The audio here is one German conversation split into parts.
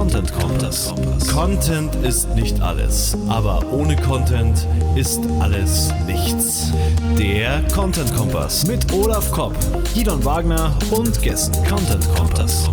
Content Kompass. Content ist nicht alles, aber ohne Content ist alles nichts. Der Content Kompass mit Olaf Kopp, Gidon Wagner und Gästen. Content Kompass.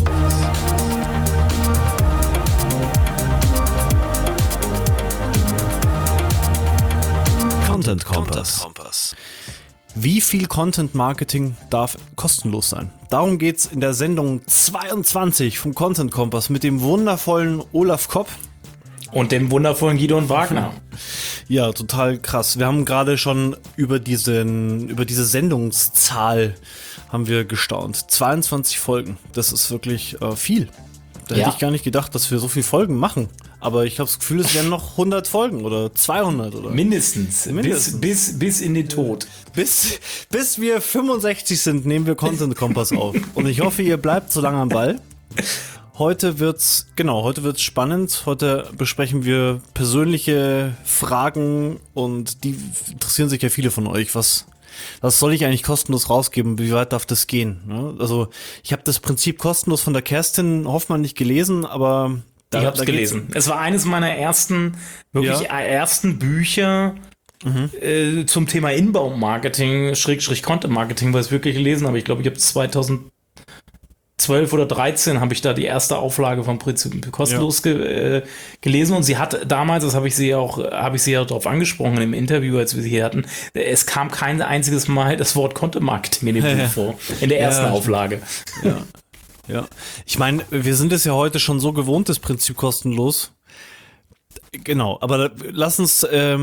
Content Kompass. Wie viel Content Marketing darf kostenlos sein? Darum geht's in der Sendung 22 vom Content Kompass mit dem wundervollen Olaf Kopp. Und dem wundervollen Gidon Wagner. Ja, total krass. Wir haben gerade schon über diese Sendungszahl haben wir gestaunt. 22 Folgen. Das ist wirklich viel. Da hätte ich gar nicht gedacht, dass wir so viele Folgen machen. Aber ich habe das Gefühl, es werden noch 100 Folgen oder 200 oder mindestens. Bis in den Tod. Bis wir 65 sind, nehmen wir Content Kompass auf. Und ich hoffe, ihr bleibt so lange am Ball. Heute wird's spannend. Heute besprechen wir persönliche Fragen und die interessieren sich ja viele von euch. Was soll ich eigentlich kostenlos rausgeben? Wie weit darf das gehen? Also ich habe das Prinzip kostenlos von der Kerstin Hoffmann nicht gelesen, aber ich habe es gelesen. Es war eines meiner ersten Bücher zum Thema Inbound-Marketing, Content-Marketing, was ich wirklich gelesen habe. Ich glaube, ich habe 2012 oder 13 habe ich da die erste Auflage vom Prinzip kostenlos gelesen, und sie hat damals, das habe ich sie ja darauf angesprochen im Interview, als wir sie hier hatten, es kam kein einziges Mal das Wort Content Marketing in dem Buch vor, in der ersten Auflage. Ja, ich meine, wir sind es ja heute schon so gewohnt, das Prinzip kostenlos. Genau, aber lass uns da,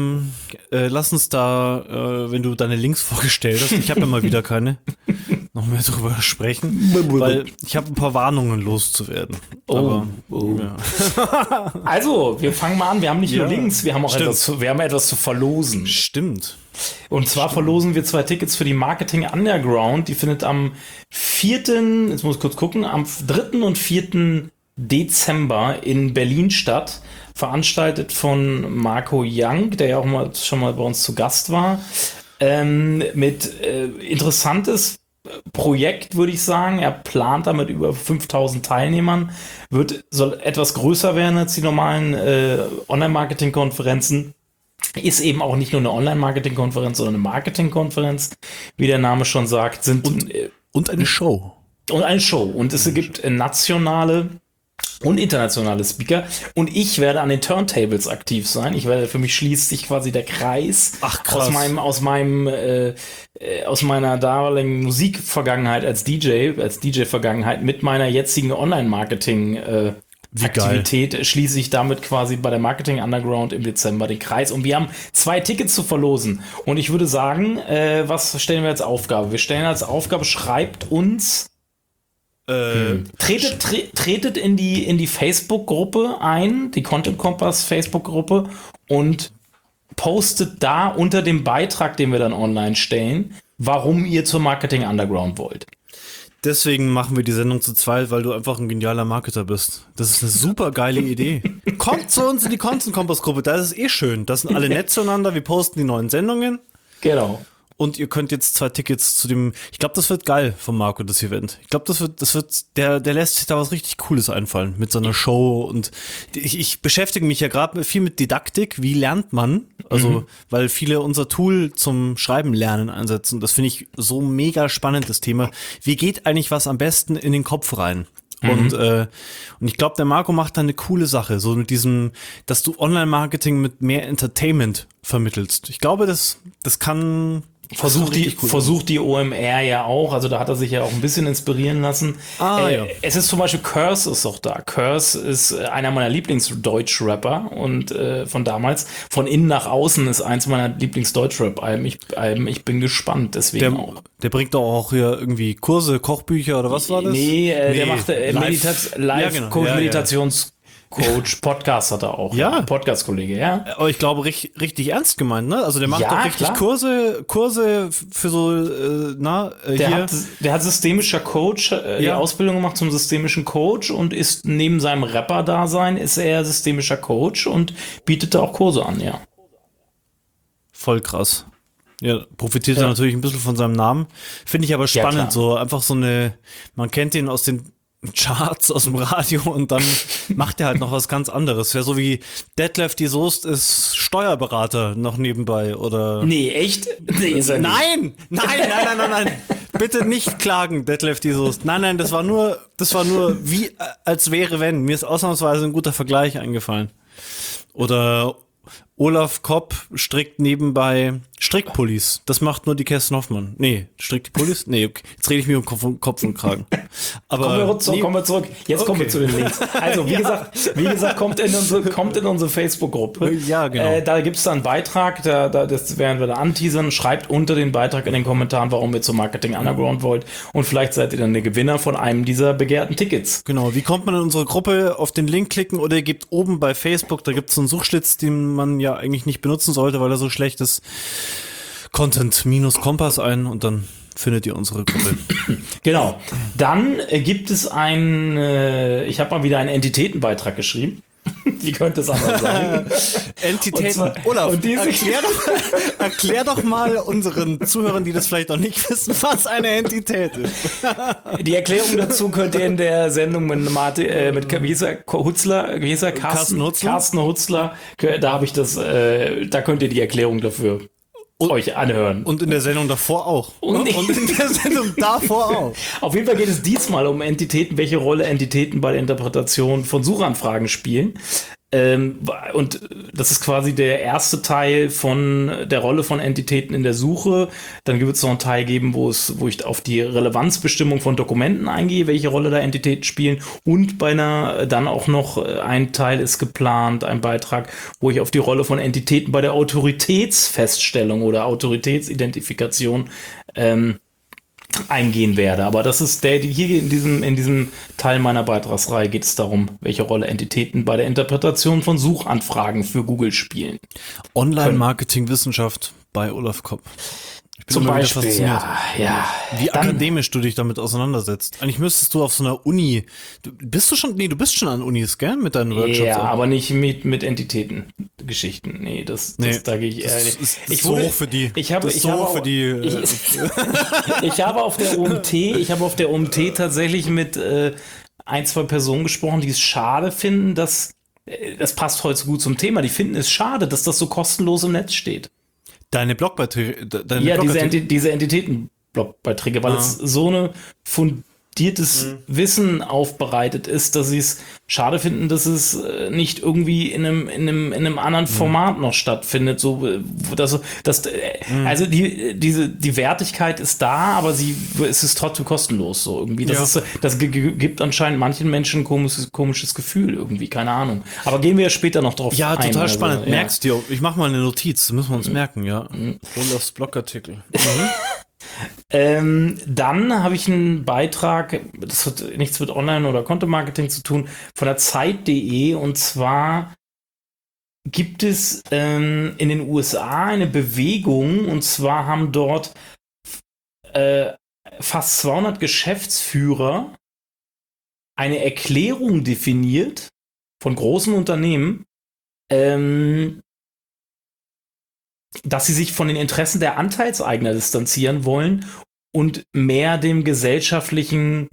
wenn du deine Links vorgestellt hast, ich habe ja mal wieder keine, noch mehr drüber sprechen, weil ich habe ein paar Warnungen loszuwerden. Ja. Also, wir fangen mal an, wir haben nicht nur Links, wir haben auch etwas zu verlosen. Stimmt. Und zwar verlosen wir 2 Tickets für die Marketing Underground. Die findet am 4., jetzt muss ich kurz gucken, am 3. und 4. Dezember in Berlin statt. Veranstaltet von Marco Young, der ja auch schon mal bei uns zu Gast war. Mit interessantes Projekt, würde ich sagen. Er plant damit über 5000 Teilnehmern. Soll etwas größer werden als die normalen Online-Marketing-Konferenzen. Ist eben auch nicht nur eine Online-Marketing-Konferenz, sondern eine Marketing-Konferenz, wie der Name schon sagt. Und eine Show. Und eine Show. Und es gibt nationale und internationale Speaker. Und ich werde an den Turntables aktiv sein. Für mich schließt sich quasi der Kreis. Ach, krass. Aus meiner damaligen Musikvergangenheit als DJ-Vergangenheit mit meiner jetzigen Online-Marketing Aktivität schließe ich damit quasi bei der Marketing Underground im Dezember den Kreis. Und wir haben 2 Tickets zu verlosen. Und ich würde sagen, was stellen wir als Aufgabe? Wir stellen als Aufgabe, schreibt uns, tretet in die Facebook-Gruppe ein, die Content Kompass Facebook-Gruppe, und postet da unter dem Beitrag, den wir dann online stellen, warum ihr zur Marketing Underground wollt. Deswegen machen wir die Sendung zu zweit, weil du einfach ein genialer Marketer bist. Das ist eine super geile Idee. Kommt zu uns in die Content Kompass Gruppe, da ist es schön. Da sind alle nett zueinander, wir posten die neuen Sendungen. Genau. Und ihr könnt jetzt 2 Tickets zu dem, ich glaube, das wird geil von Marco, das Event. Ich glaube, der lässt sich da was richtig Cooles einfallen mit so einer Show, und ich beschäftige mich ja gerade viel mit Didaktik, wie lernt man, also, weil viele unser Tool zum Schreiben lernen einsetzen. Das finde ich so mega spannend, das Thema. Wie geht eigentlich was am besten in den Kopf rein? Und ich glaube, der Marco macht da eine coole Sache, so mit diesem, dass du Online-Marketing mit mehr Entertainment vermittelst. Ich glaube, das kann... Versucht die OMR ja auch, also da hat er sich ja auch ein bisschen inspirieren lassen. Es ist zum Beispiel Curse ist auch da. Curse ist einer meiner Lieblings-Deutsch-Rapper und von damals, von innen nach außen ist eins meiner Lieblings-Deutsch-Rap-Alben. Ich bin gespannt, deswegen auch. Der bringt doch auch hier irgendwie Kurse, Kochbücher oder was war das? Der macht Live-Meditations Coach, Podcast hat er auch. Ja. Podcast-Kollege, ja. Aber ich glaube, richtig ernst gemeint, ne? Also der macht doch richtig Kurse für so, Der hat systemischer Coach, die Ausbildung gemacht zum systemischen Coach, und ist neben seinem Rapper-Dasein ist er systemischer Coach und bietet da auch Kurse an, ja. Voll krass. Ja, profitiert er natürlich ein bisschen von seinem Namen. Finde ich aber spannend, so einfach so eine, man kennt den aus den Charts aus dem Radio und dann macht er halt noch was ganz anderes. Wäre so wie Detlef die Soest ist Steuerberater noch nebenbei oder. Nee, echt? Nee, ist er nicht. Nein. Bitte nicht klagen, Detlef die Soest. Nein, das war nur wie als wäre wenn. Mir ist ausnahmsweise ein guter Vergleich eingefallen. Oder Olaf Kopp strickt nebenbei Strickpullis. Das macht nur die Kerstin Hoffmann. Nee, strickt die Pullis? Nee, okay. Jetzt rede ich mir um Kopf und Kragen. Aber kommen wir zurück. Jetzt kommen wir zu den Links. Also, wie gesagt, kommt in unsere Facebook-Gruppe. Ja, genau. Da gibt es dann einen Beitrag, das werden wir da anteasern. Schreibt unter den Beitrag in den Kommentaren, warum ihr zum Marketing Underground wollt. Und vielleicht seid ihr dann der Gewinner von einem dieser begehrten Tickets. Genau, wie kommt man in unsere Gruppe? Auf den Link klicken oder ihr gebt oben bei Facebook, da gibt es einen Suchschlitz, den man ja eigentlich nicht benutzen sollte, weil er so schlecht ist. Content-Kompass ein und dann findet ihr unsere Gruppe. Genau. Dann gibt es ich habe mal wieder einen Entitätenbeitrag geschrieben. Wie könnte es anders sein? Entitäten. Olaf, erklär doch mal unseren Zuhörern, die das vielleicht noch nicht wissen, was eine Entität ist. Die Erklärung dazu könnt ihr in der Sendung mit Carsten Hutzler, da habe ich da könnt ihr die Erklärung dafür euch anhören. Und in der Sendung davor auch. Und in der Sendung davor auch. Auf jeden Fall geht es diesmal um Entitäten, welche Rolle Entitäten bei der Interpretation von Suchanfragen spielen. Und das ist quasi der erste Teil von der Rolle von Entitäten in der Suche. Dann wird es noch einen Teil geben, wo ich auf die Relevanzbestimmung von Dokumenten eingehe, welche Rolle da Entitäten spielen. Und dann auch noch ein Teil ist geplant, ein Beitrag, wo ich auf die Rolle von Entitäten bei der Autoritätsfeststellung oder Autoritätsidentifikation eingehen werde. Aber das ist hier in diesem Teil meiner Beitragsreihe geht es darum, welche Rolle Entitäten bei der Interpretation von Suchanfragen für Google spielen. Online-Marketing-Wissenschaft bei Olaf Kopp. Zum Beispiel, ja. Wie akademisch du dich damit auseinandersetzt. Eigentlich müsstest du auf so einer Uni, du bist schon an Unis, gell, mit deinen Workshops? Ja, aber nicht mit Entitätengeschichten. Nee, da gehe ich eher nicht. Ich so hoch für die. Ich habe auf der OMT tatsächlich mit ein, zwei Personen gesprochen, die es schade finden, dass das passt heute so gut zum Thema. Die finden es schade, dass das so kostenlos im Netz steht. Deine Blogbeiträge? Diese Entitäten-Blogbeiträge, weil es so eine fundiertes Wissen aufbereitet ist, dass sie es schade finden, dass es nicht irgendwie in einem anderen Format noch stattfindet. Also die Wertigkeit ist da, aber es ist trotzdem kostenlos so irgendwie. Das gibt anscheinend manchen Menschen ein komisches Gefühl irgendwie, keine Ahnung. Aber gehen wir ja später noch drauf ein. Ja, total spannend. Merkst du, ich mach mal eine Notiz, das müssen wir uns merken, ja. Olafs Blogartikel. Dann habe ich einen Beitrag, das hat nichts mit Online- oder Content-Marketing zu tun, von der Zeit.de, und zwar gibt es in den USA eine Bewegung, und zwar haben dort fast 200 Geschäftsführer eine Erklärung definiert von großen Unternehmen, dass sie sich von den Interessen der Anteilseigner distanzieren wollen und mehr dem gesellschaftlichen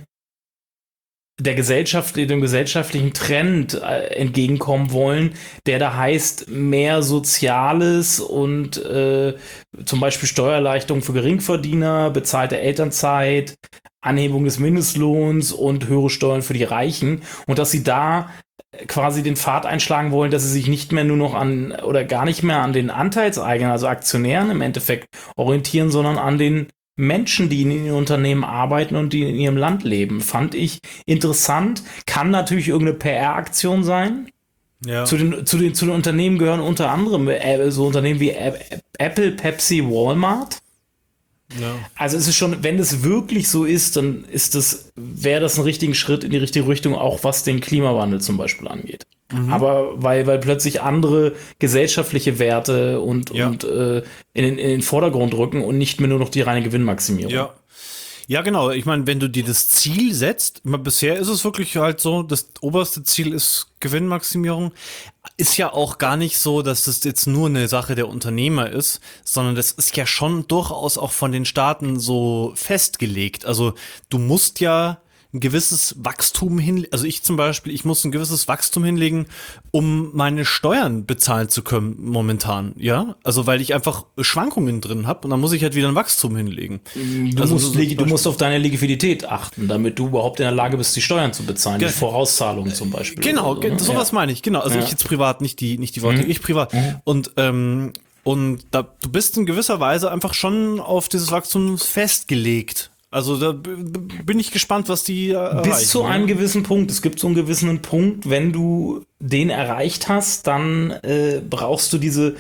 Trend entgegenkommen wollen, der da heißt, mehr Soziales und zum Beispiel Steuererleichterung für Geringverdiener, bezahlte Elternzeit, Anhebung des Mindestlohns und höhere Steuern für die Reichen, und dass sie da quasi den Pfad einschlagen wollen, dass sie sich nicht mehr nur noch gar nicht mehr an den Anteilseignern, also Aktionären im Endeffekt orientieren, sondern an den Menschen, die in ihren Unternehmen arbeiten und die in ihrem Land leben. Fand ich interessant. Kann natürlich irgendeine PR-Aktion sein. Ja. Zu den Unternehmen gehören unter anderem so Unternehmen wie Apple, Pepsi, Walmart. Ja. Also es ist schon, wenn es wirklich so ist, dann wäre das ein richtiger Schritt in die richtige Richtung, auch was den Klimawandel zum Beispiel angeht. Aber weil plötzlich andere gesellschaftliche Werte und in den Vordergrund rücken und nicht mehr nur noch die reine Gewinnmaximierung. Ja, genau. Ich meine, wenn du dir das Ziel setzt, bisher ist es wirklich halt so, das oberste Ziel ist Gewinnmaximierung. Ist ja auch gar nicht so, dass das jetzt nur eine Sache der Unternehmer ist, sondern das ist ja schon durchaus auch von den Staaten so festgelegt. Also du musst ja ein gewisses Wachstum hinlegen. Also ich zum Beispiel, ich muss ein gewisses Wachstum hinlegen, um meine Steuern bezahlen zu können momentan, ja? Also weil ich einfach Schwankungen drin habe und dann muss ich halt wieder ein Wachstum hinlegen. Du musst auf deine Liquidität achten, damit du überhaupt in der Lage bist, die Steuern zu bezahlen, die Vorauszahlungen zum Beispiel. Genau, so, ne? sowas meine ich, genau. Also ich jetzt privat, nicht die Worte, ich privat. Und du bist in gewisser Weise einfach schon auf dieses Wachstum festgelegt. Also da bin ich gespannt, was die erreichen. Bis zu einem gewissen Punkt. Es gibt so einen gewissen Punkt, wenn du den erreicht hast, dann brauchst du diese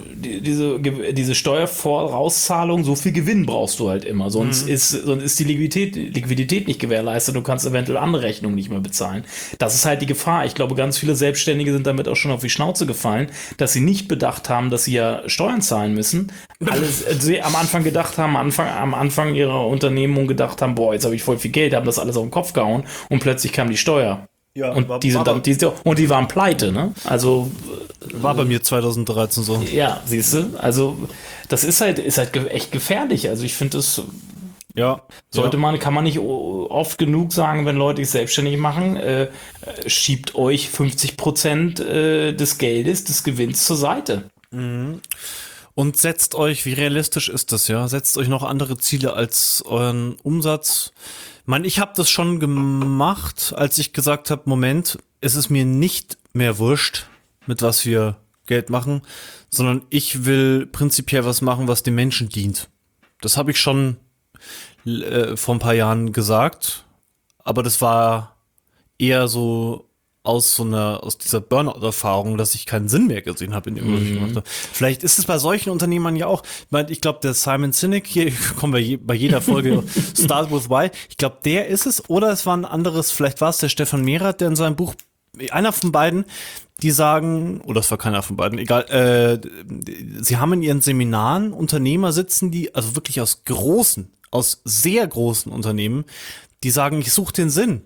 Steuervorauszahlung, so viel Gewinn brauchst du halt immer. Sonst ist die Liquidität nicht gewährleistet. Du kannst eventuell andere Rechnungen nicht mehr bezahlen. Das ist halt die Gefahr. Ich glaube, ganz viele Selbstständige sind damit auch schon auf die Schnauze gefallen, dass sie nicht bedacht haben, dass sie ja Steuern zahlen müssen. Sie am Anfang gedacht haben, am Anfang ihrer Unternehmung gedacht haben, boah, jetzt habe ich voll viel Geld, haben das alles auf den Kopf gehauen und plötzlich kam die Steuer. Ja, und die waren pleite, ne? Also war bei mir 2013 so. Ja, siehst du, also das ist halt echt gefährlich. Also ich finde das kann man nicht oft genug sagen, wenn Leute sich selbstständig machen, schiebt euch 50% des Geldes, des Gewinns zur Seite. Mhm. Und setzt euch, wie realistisch ist das, ja? Setzt euch noch andere Ziele als euren Umsatz. Ich habe das schon gemacht, als ich gesagt habe, Moment, es ist mir nicht mehr wurscht, mit was wir Geld machen, sondern ich will prinzipiell was machen, was den Menschen dient. Das habe ich schon vor ein paar Jahren gesagt, aber das war eher so aus dieser Burnout-Erfahrung, dass ich keinen Sinn mehr gesehen habe in dem, was ich gemacht habe. Vielleicht ist es bei solchen Unternehmern ja auch, ich glaube, der Simon Sinek, hier kommen wir bei jeder Folge Start with Why, ich glaube, der ist es, oder es war ein anderes, vielleicht war es der Stefan Mehrath, der in seinem Buch, einer von beiden, die sagen, oder es war keiner von beiden, egal, sie haben in ihren Seminaren Unternehmer sitzen, die, also wirklich aus sehr großen Unternehmen, die sagen, ich suche den Sinn.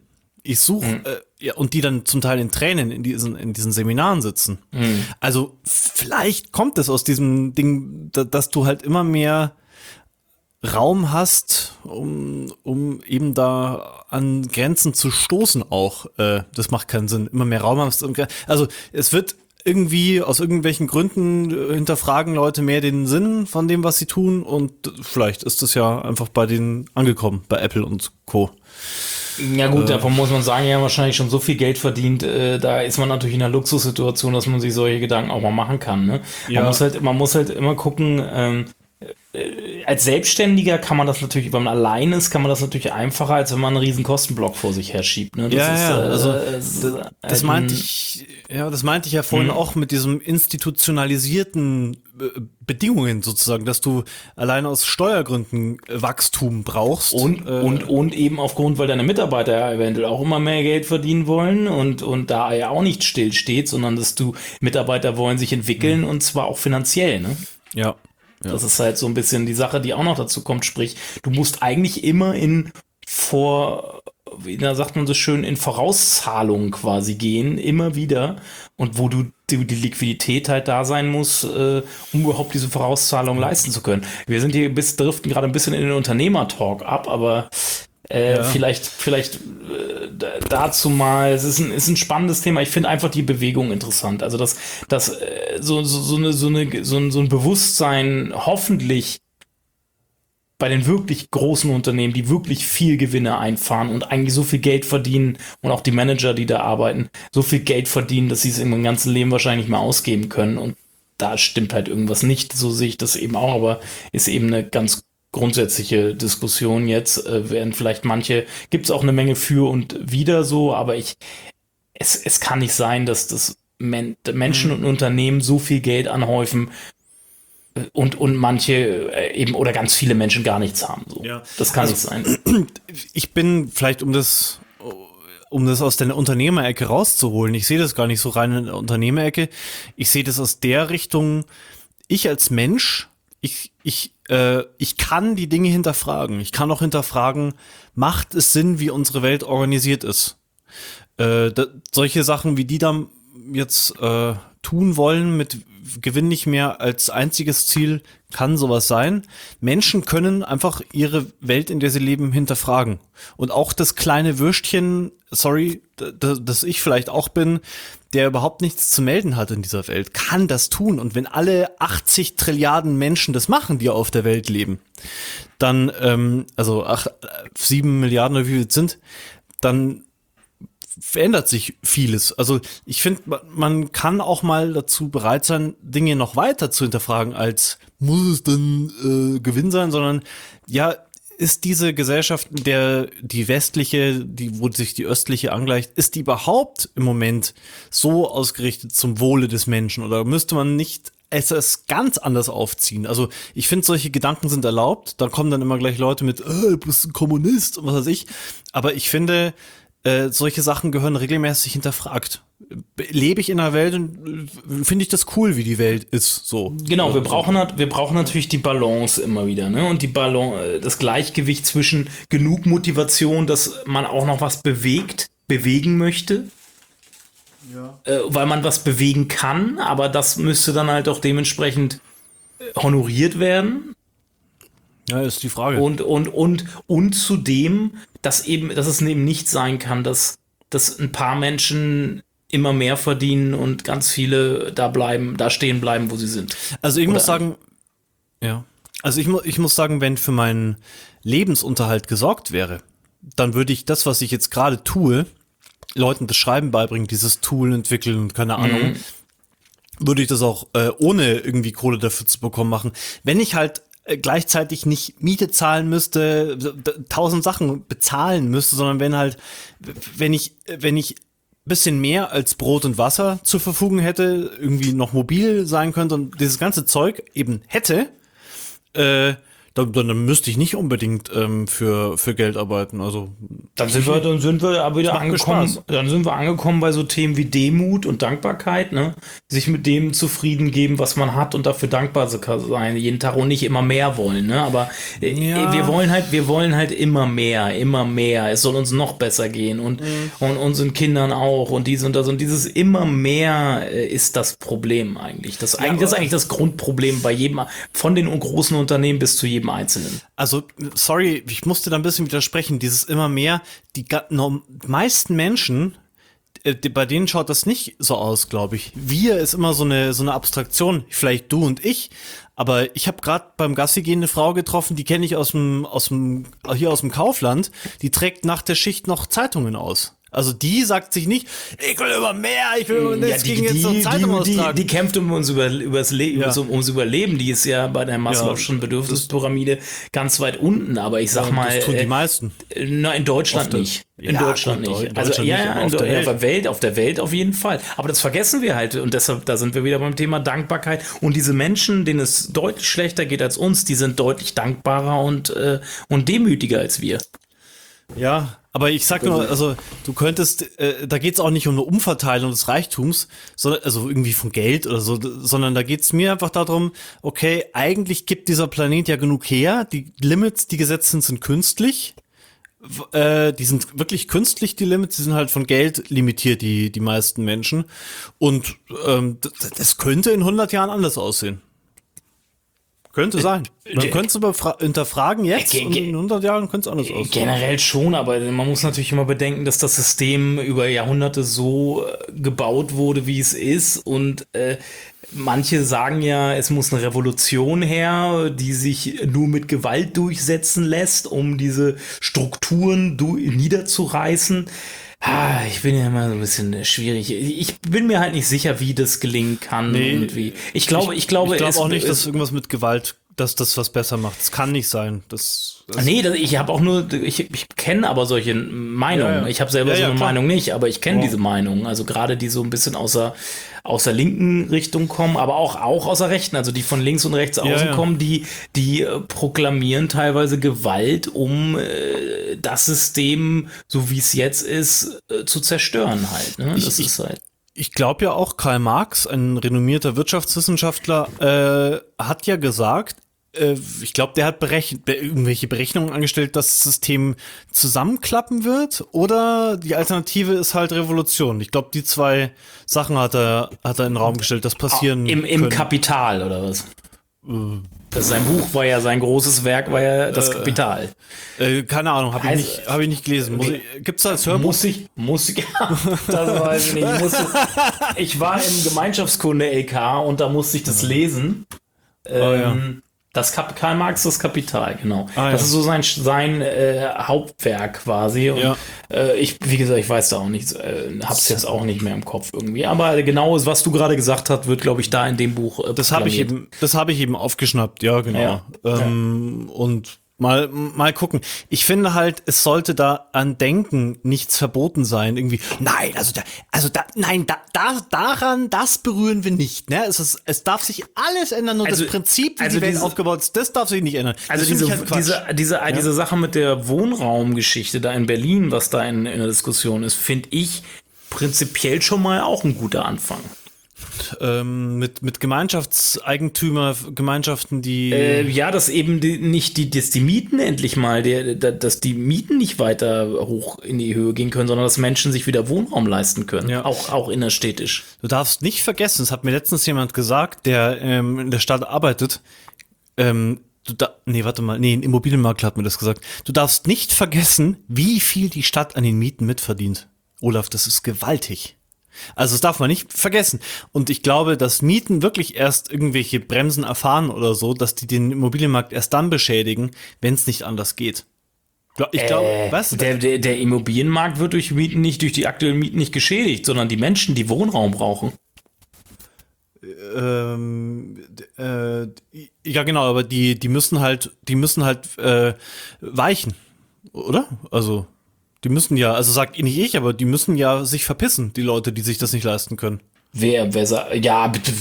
Und die dann zum Teil in Tränen in diesen Seminaren sitzen. Also vielleicht kommt es aus diesem Ding, dass du halt immer mehr Raum hast, um eben da an Grenzen zu stoßen auch. Das macht keinen Sinn. Immer mehr Raum hast. Also es wird irgendwie aus irgendwelchen Gründen hinterfragen Leute mehr den Sinn von dem, was sie tun. Und vielleicht ist das ja einfach bei denen angekommen, bei Apple und Co. Ja gut, davon muss man sagen, ja wahrscheinlich schon so viel Geld verdient, da ist man natürlich in einer Luxussituation, dass man sich solche Gedanken auch mal machen kann. Ne? Ja. Man muss halt immer gucken, als Selbstständiger kann man das natürlich, wenn man allein ist, kann man das natürlich einfacher, als wenn man einen riesen Kostenblock vor sich her schiebt. Ne? Das meinte ich ja vorhin auch mit diesem institutionalisierten Bedingungen sozusagen, dass du allein aus Steuergründen Wachstum brauchst. Und eben aufgrund, weil deine Mitarbeiter ja eventuell auch immer mehr Geld verdienen wollen und da ja auch nicht still steht, sondern dass Mitarbeiter wollen sich entwickeln und zwar auch finanziell. Ne? Ja. Das ist halt so ein bisschen die Sache, die auch noch dazu kommt, sprich, du musst eigentlich immer wie sagt man so schön, in Vorauszahlungen quasi gehen, immer wieder, und wo die Liquidität halt da sein muss, um überhaupt diese Vorauszahlung leisten zu können. Wir sind hier driften gerade ein bisschen in den Unternehmer-Talk ab, aber vielleicht dazu mal, es ist ein spannendes Thema. Ich finde einfach die Bewegung interessant. Also so ein Bewusstsein hoffentlich bei den wirklich großen Unternehmen, die wirklich viel Gewinne einfahren und eigentlich so viel Geld verdienen, und auch die Manager, die da arbeiten, so viel Geld verdienen, dass sie es im ganzen Leben wahrscheinlich nicht mehr ausgeben können. Und da stimmt halt irgendwas nicht. So sehe ich das eben auch, aber ist eben eine ganz grundsätzliche Diskussion jetzt, werden vielleicht manche, gibt es auch eine Menge für und wider so, aber es kann nicht sein, dass das Menschen und Unternehmen so viel Geld anhäufen und manche eben oder ganz viele Menschen gar nichts haben. So. Ja. Das kann nicht sein. Ich bin vielleicht, um das aus der Unternehmerecke rauszuholen, ich sehe das gar nicht so rein in der Unternehmerecke, ich sehe das aus der Richtung, ich als Mensch, ich kann die Dinge hinterfragen. Ich kann auch hinterfragen, macht es Sinn, wie unsere Welt organisiert ist? Solche Sachen, wie die da jetzt tun wollen mit Gewinn nicht mehr als einziges Ziel kann sowas sein. Menschen können einfach ihre Welt, in der sie leben, hinterfragen. Und auch das kleine Würstchen, sorry, dass ich vielleicht auch bin, der überhaupt nichts zu melden hat in dieser Welt, kann das tun. Und wenn alle 80 Trilliarden Menschen das machen, die auf der Welt leben, dann, 7 Milliarden oder wie viel es sind, dann verändert sich vieles. Also ich finde, man kann auch mal dazu bereit sein, Dinge noch weiter zu hinterfragen, als muss es denn Gewinn sein, sondern ja, ist diese Gesellschaft, in der die westliche, wo sich die östliche angleicht, ist die überhaupt im Moment so ausgerichtet zum Wohle des Menschen? Oder müsste man nicht es ganz anders aufziehen? Also ich finde, solche Gedanken sind erlaubt. Da kommen dann immer gleich Leute mit, du bist ein Kommunist und was weiß ich. Aber ich finde, solche Sachen gehören regelmäßig hinterfragt. Lebe ich in einer Welt und finde ich das cool, wie die Welt ist, so. Genau, wir brauchen natürlich die Balance immer wieder, ne? Und die Balance, das Gleichgewicht zwischen genug Motivation, dass man auch noch was bewegen möchte. Ja. Weil man was bewegen kann, aber das müsste dann halt auch dementsprechend honoriert werden. Ja, ist die Frage. Und zudem, dass es eben nicht sein kann, dass ein paar Menschen immer mehr verdienen und ganz viele da stehen bleiben, wo sie sind. Also ich muss sagen, ja. Also ich muss sagen, wenn für meinen Lebensunterhalt gesorgt wäre, dann würde ich das, was ich jetzt gerade tue, Leuten das Schreiben beibringen, dieses Tool entwickeln und keine Ahnung, würde ich das auch ohne irgendwie Kohle dafür zu bekommen machen. Wenn ich halt gleichzeitig nicht Miete zahlen müsste, 1000 Sachen bezahlen müsste, sondern wenn ich bisschen mehr als Brot und Wasser zur Verfügung hätte, irgendwie noch mobil sein könnte und dieses ganze Zeug eben hätte, dann müsste ich nicht unbedingt für Geld arbeiten. Also dann sind wir aber wieder angekommen. Dann sind wir angekommen bei so Themen wie Demut und Dankbarkeit, ne? Sich mit dem zufrieden geben, was man hat und dafür dankbar sein, jeden Tag und nicht immer mehr wollen, ne? Aber wir wollen halt immer mehr. Es soll uns noch besser gehen und unseren Kindern auch und dies und das und dieses immer mehr ist das Problem eigentlich. Das ist eigentlich das Grundproblem bei jedem, von den großen Unternehmen bis zu jedem Einzelnen. Also, sorry, ich musste da ein bisschen widersprechen. Dieses immer mehr, die meisten Menschen, bei denen schaut das nicht so aus, glaube ich. Wir ist immer so eine Abstraktion, vielleicht du und ich, aber ich habe gerade beim Gassi gehen eine Frau getroffen, die kenne ich aus dem Kaufland, die trägt nach der Schicht noch Zeitungen aus. Also die sagt sich nicht, ich will immer mehr, ich will jetzt noch Zeitung austragen. Die kämpft ums Überleben, die ist ja bei der Maslow'schen Bedürfnispyramide ganz weit unten, aber ich sag mal. Das tun die meisten. Na, in Deutschland nicht. In Deutschland nicht. Also auf der Welt auf jeden Fall. Aber das vergessen wir halt und deshalb, da sind wir wieder beim Thema Dankbarkeit und diese Menschen, denen es deutlich schlechter geht als uns, die sind deutlich dankbarer und demütiger als wir. Ja, aber ich sag nur, also du könntest, da geht's auch nicht um eine Umverteilung des Reichtums, sondern also irgendwie von Geld oder so, sondern da geht's mir einfach darum, okay, eigentlich gibt dieser Planet ja genug her, die Limits, die gesetzt sind künstlich, die sind wirklich künstlich, die Limits, die sind halt von Geld limitiert, die meisten Menschen und das könnte in 100 Jahren anders aussehen. Könnte sein. Man könnte es hinterfragen jetzt und in 100 Jahren könnte es anders aussehen. Generell schon, aber man muss natürlich immer bedenken, dass das System über Jahrhunderte so gebaut wurde, wie es ist und manche sagen ja, es muss eine Revolution her, die sich nur mit Gewalt durchsetzen lässt, um diese Strukturen niederzureißen. Ich bin ja immer so ein bisschen schwierig. Ich bin mir halt nicht sicher, wie das gelingen kann. Nee, und wie. Ich glaube auch nicht, dass irgendwas mit Gewalt, dass das was besser macht. Das kann nicht sein. Ich habe auch nur, ich kenne aber solche Meinungen. Ja. Ich habe selber so eine Meinung nicht, aber ich kenne diese Meinungen. Also gerade die so ein bisschen aus der linken Richtung kommen, aber auch aus der rechten, also die von links und rechts außen kommen, die proklamieren teilweise Gewalt, um das System, so wie es jetzt ist, zu zerstören halt. Ne? Ich glaube ja auch, Karl Marx, ein renommierter Wirtschaftswissenschaftler, hat ja gesagt, Ich glaube, der hat irgendwelche Berechnungen angestellt, dass das System zusammenklappen wird, oder die Alternative ist halt Revolution. Ich glaube, die zwei Sachen hat er in den Raum gestellt, das passieren Im Kapital, oder was? Sein Buch war ja, sein großes Werk war ja das Kapital. Keine Ahnung, habe ich nicht gelesen. Gibt's da als Hörbuch? Muss ich, das weiß ich nicht. Ich war im Gemeinschaftskunde-LK und da musste ich das lesen. Karl Marx, das Kapital, genau. Das ist so sein Hauptwerk quasi. Und wie gesagt, ich weiß da auch nichts, hab's jetzt auch nicht mehr im Kopf irgendwie. Aber genau, was du gerade gesagt hast, wird, glaube ich, da in dem Buch das habe ich eben aufgeschnappt, ja, genau. Und mal gucken. Ich finde halt, es sollte da an Denken nichts verboten sein, irgendwie. Nein, daran, das berühren wir nicht, ne? Es darf sich alles ändern, nur das Prinzip, wie die Welt aufgebaut ist, das darf sich nicht ändern. Also diese Sache mit der Wohnraumgeschichte da in Berlin, was da in der Diskussion ist, finde ich prinzipiell schon mal auch ein guter Anfang. Mit Gemeinschaften, die dass eben dass die Mieten endlich mal, dass die Mieten nicht weiter hoch in die Höhe gehen können, sondern dass Menschen sich wieder Wohnraum leisten können, auch innerstädtisch. Du darfst nicht vergessen, das hat mir letztens jemand gesagt, der in der Stadt arbeitet, ein Immobilienmakler hat mir das gesagt, du darfst nicht vergessen, wie viel die Stadt an den Mieten mitverdient. Olaf, das ist gewaltig. Also das darf man nicht vergessen. Und ich glaube, dass Mieten wirklich erst irgendwelche Bremsen erfahren oder so, dass die den Immobilienmarkt erst dann beschädigen, wenn es nicht anders geht. Ich glaube, weißt du, der Immobilienmarkt wird durch die aktuellen Mieten nicht geschädigt, sondern die Menschen, die Wohnraum brauchen. Ja, genau, aber die müssen halt weichen, oder? Also die müssen ja, also sag nicht ich, aber die müssen ja sich verpissen, die Leute, die sich das nicht leisten können. Wer sagt, ja, bitte,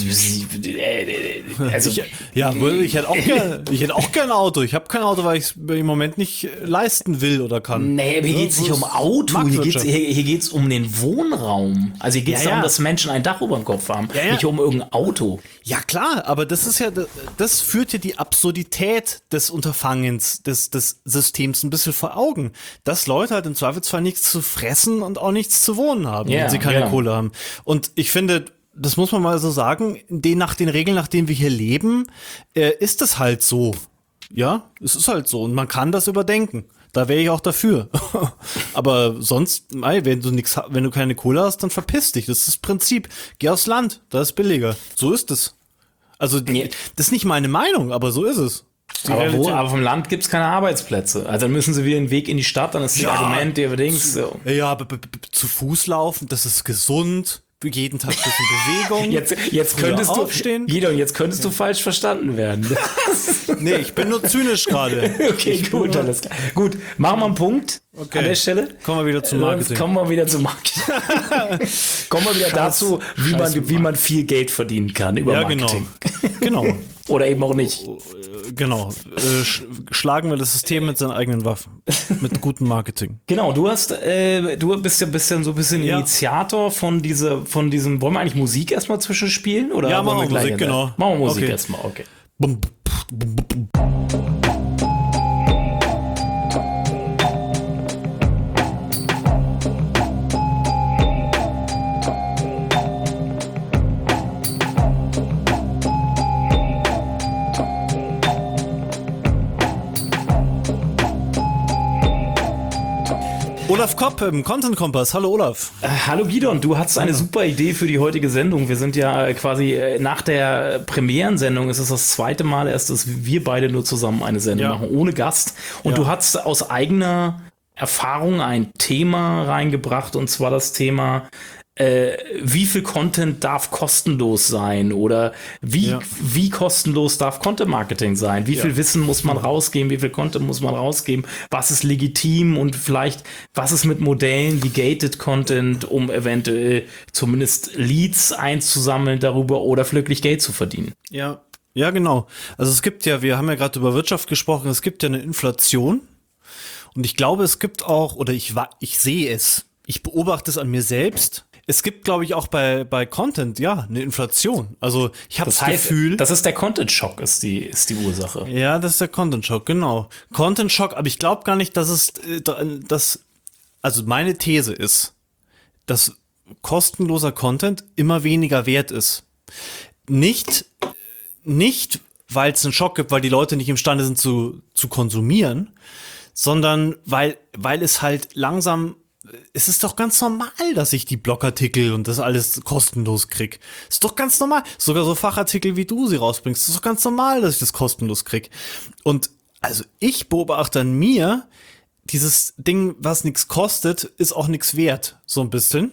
also. Ich hätte auch gern ein Auto. Ich habe kein Auto, weil ich es im Moment nicht leisten will oder kann. Nee, aber hier geht's nicht um Auto, hier geht's um den Wohnraum. Also hier geht's darum, dass Menschen ein Dach über dem Kopf haben, nicht um irgendein Auto. Ja klar, aber das führt ja die Absurdität des Unterfangens, des Systems ein bisschen vor Augen, dass Leute halt im Zweifelsfall nichts zu fressen und auch nichts zu wohnen haben, wenn sie keine Kohle haben. Und ich finde, das muss man mal so sagen, nach den Regeln, nach denen wir hier leben, ist es halt so. Ja, es ist halt so und man kann das überdenken. Da wäre ich auch dafür. Aber sonst, wenn du keine Kohle hast, dann verpiss dich. Das ist das Prinzip. Geh aufs Land, da ist billiger. So ist es. Also, das ist nicht meine Meinung, aber so ist es. Aber vom Land gibt es keine Arbeitsplätze. Also dann müssen sie wieder den Weg in die Stadt, dann ist das Argument, aber zu Fuß laufen, das ist gesund. Jeden Tag ein bisschen Bewegung. Jetzt könntest du aufstehen. Jetzt könntest du falsch verstanden werden. Nee, ich bin nur zynisch gerade. Okay, gut, alles klar. Gut, machen wir einen Punkt an der Stelle. Kommen wir wieder zum Marketing. Kommen wir wieder dazu, wie man viel Geld verdienen kann über Marketing. Genau. Oder eben auch nicht. Genau. Schlagen wir das System mit seinen eigenen Waffen. Mit gutem Marketing. Genau, du bist ja ein bisschen Initiator von diesem, wollen wir eigentlich Musik erstmal zwischenspielen? Oder ja, machen wir Musik, genau. Machen wir Musik erstmal, okay. Olaf Kopp im Content Kompass. Hallo Olaf. Hallo Gidon, du hast eine super Idee für die heutige Sendung. Wir sind ja quasi nach der Premierensendung, ist es das zweite Mal erst, dass wir beide nur zusammen eine Sendung machen, ohne Gast. Und du hast aus eigener Erfahrung ein Thema reingebracht, und zwar das Thema, wie viel Content darf kostenlos sein oder wie kostenlos darf Content Marketing sein? Wie viel Wissen muss man rausgeben? Wie viel Content muss man rausgeben? Was ist legitim und vielleicht was ist mit Modellen wie Gated Content, um eventuell zumindest Leads einzusammeln darüber oder wirklich Geld zu verdienen? Ja, genau. Also es gibt wir haben ja gerade über Wirtschaft gesprochen, es gibt ja eine Inflation und ich glaube, es gibt auch, oder ich sehe es, ich beobachte es an mir selbst. es gibt, glaube ich, auch bei Content, ja, eine Inflation. Also ich habe Das das heißt, Gefühl. das ist der Content-Schock, ist die Ursache. Ja, das ist der Content-Schock, genau. Content-Schock, aber ich glaube gar nicht, dass also meine These ist, dass kostenloser Content immer weniger wert ist. Nicht, weil es einen Schock gibt, weil die Leute nicht imstande sind zu konsumieren, sondern weil es halt langsam, es ist doch ganz normal, dass ich die Blogartikel und das alles kostenlos krieg. Ist doch ganz normal. Sogar so Fachartikel, wie du sie rausbringst, ist doch ganz normal, dass ich das kostenlos krieg. Und also ich beobachte an mir, dieses Ding, was nichts kostet, ist auch nichts wert, so ein bisschen.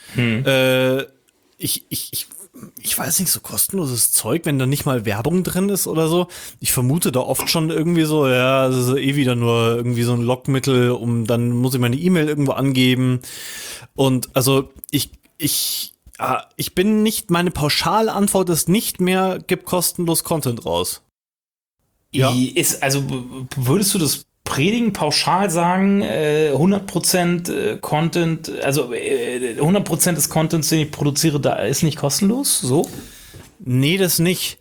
Ich weiß nicht, so kostenloses Zeug, wenn da nicht mal Werbung drin ist oder so. Ich vermute da oft schon irgendwie so, ja, das ist eh wieder nur irgendwie so ein Lockmittel, dann muss ich meine E-Mail irgendwo angeben. Und also ich bin nicht, meine Pauschalantwort ist nicht mehr, gib kostenlos Content raus. Ja. Also würdest du das predigen, pauschal sagen, 100% Content, also 100% des Contents, den ich produziere, da ist nicht kostenlos, so? Nee, das nicht.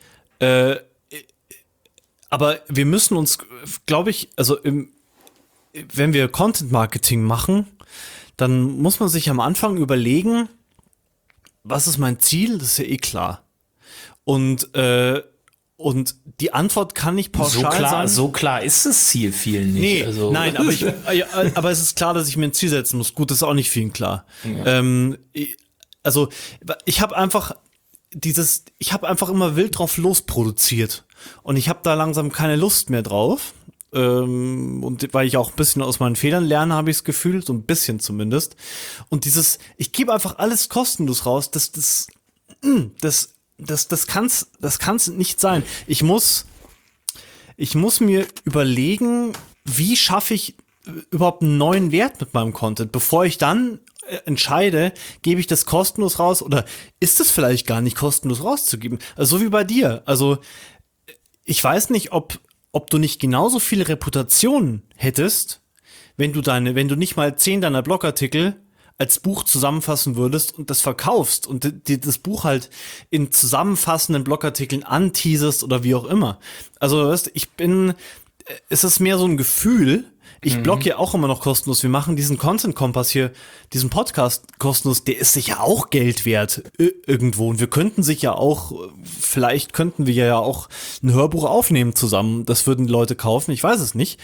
Aber wir müssen uns, glaube ich, also wenn wir Content-Marketing machen, dann muss man sich am Anfang überlegen, was ist mein Ziel? Das ist ja eh klar. Und die Antwort kann nicht pauschal sein. So klar ist das Ziel vielen nicht. Nee, also. nein, aber es ist klar, dass ich mir ein Ziel setzen muss. Gut, das ist auch nicht vielen klar. Ja. Also ich habe einfach immer wild drauf losproduziert. Und ich habe da langsam keine Lust mehr drauf. Und weil ich auch ein bisschen aus meinen Fehlern lerne, habe ich das Gefühl, so ein bisschen zumindest. Und ich gebe einfach alles kostenlos raus, das kann's nicht sein. Ich muss mir überlegen, wie schaffe ich überhaupt einen neuen Wert mit meinem Content, bevor ich dann entscheide, gebe ich das kostenlos raus oder ist es vielleicht gar nicht kostenlos rauszugeben? Also so wie bei dir. Also ich weiß nicht, ob du nicht genauso viel Reputation hättest, wenn du nicht mal 10 deiner Blogartikel als Buch zusammenfassen würdest und das verkaufst und das Buch halt in zusammenfassenden Blogartikeln anteaserst oder wie auch immer. Also, weißt, es ist mehr so ein Gefühl. Ich blogge ja auch immer noch kostenlos. Wir machen diesen Content-Kompass hier, diesen Podcast kostenlos, der ist sicher auch Geld wert irgendwo. Und vielleicht könnten wir ja auch ein Hörbuch aufnehmen zusammen. Das würden die Leute kaufen, ich weiß es nicht.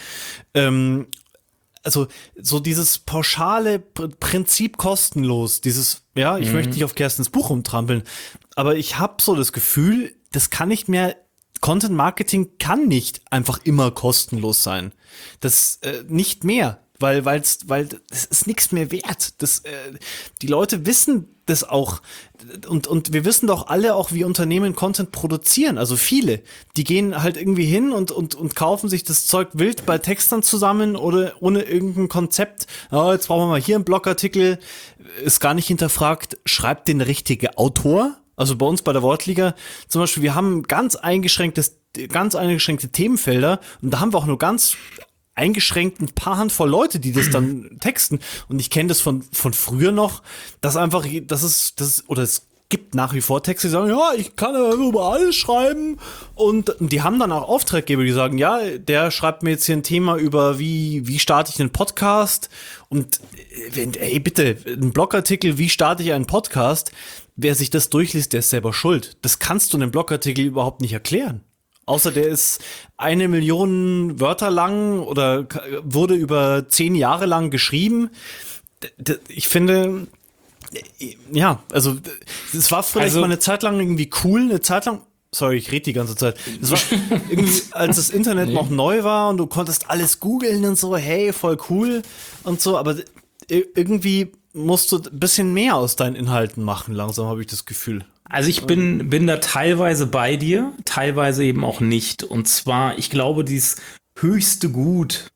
Also so dieses pauschale Prinzip kostenlos, ich möchte nicht auf Kerstens Buch rumtrampeln, aber ich habe so das Gefühl, das kann nicht mehr, Content Marketing kann nicht einfach immer kostenlos sein. Das nicht mehr, weil das ist nichts mehr wert. Die Leute wissen das auch und wir wissen doch alle auch, wie Unternehmen Content produzieren. Also viele, die gehen halt irgendwie hin und kaufen sich das Zeug wild bei Textern zusammen oder ohne irgendein Konzept. Oh, jetzt brauchen wir mal hier einen Blogartikel, ist gar nicht hinterfragt, schreibt den richtige Autor. Also bei uns bei der Wortliga zum Beispiel, wir haben ganz eingeschränkte Themenfelder und da haben wir auch nur ganz eingeschränkt ein paar Handvoll Leute, die das dann texten. Und ich kenne das von früher noch, dass einfach, es gibt nach wie vor Texte, die sagen, ja, ich kann ja über alles schreiben. Und die haben dann auch Auftraggeber, die sagen, ja, der schreibt mir jetzt hier ein Thema über, wie starte ich einen Podcast? Und bitte, ein Blogartikel, wie starte ich einen Podcast? Wer sich das durchliest, der ist selber schuld. Das kannst du in einem Blogartikel überhaupt nicht erklären. Außer der ist 1 Million Wörter lang oder wurde über 10 Jahre lang geschrieben. Ich finde, ja, also es war vielleicht mal eine Zeit lang irgendwie cool, sorry, ich rede die ganze Zeit. Das war irgendwie, als das Internet noch neu war und du konntest alles googeln und so, hey, voll cool und so, aber irgendwie musst du ein bisschen mehr aus deinen Inhalten machen, langsam habe ich das Gefühl. Also ich bin da teilweise bei dir, teilweise eben auch nicht. Und zwar, ich glaube, dieses höchste Gut,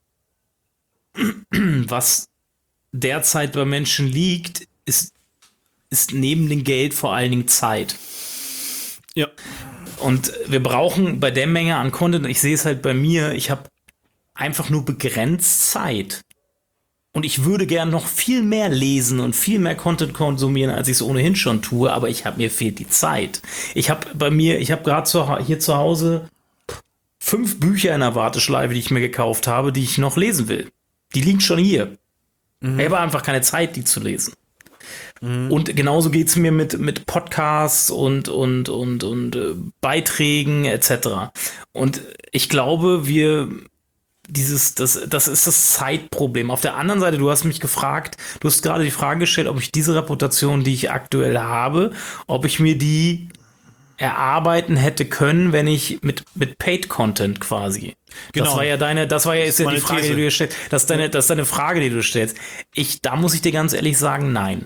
was derzeit bei Menschen liegt, ist neben dem Geld vor allen Dingen Zeit. Ja. Und wir brauchen bei der Menge an Content, ich sehe es halt bei mir, ich habe einfach nur begrenzt Zeit. Und ich würde gern noch viel mehr lesen und viel mehr Content konsumieren, als ich es ohnehin schon tue, aber mir fehlt die Zeit. Ich habe gerade hier zu Hause 5 Bücher in der Warteschleife, die ich mir gekauft habe, die ich noch lesen will. Die liegen schon hier. Ich habe einfach keine Zeit, die zu lesen. Und genauso geht's mir mit Podcasts und Beiträgen etc. Und ich glaube, das ist das Zeitproblem. Auf der anderen Seite, du hast mich gefragt, du hast gerade die Frage gestellt, ob ich diese Reputation, die ich aktuell habe, ob ich mir die erarbeiten hätte können, wenn ich mit Paid Content quasi. Genau. Das war ja die Frage, die du dir stellst. Das ist deine Frage, die du stellst. Da muss ich dir ganz ehrlich sagen, nein.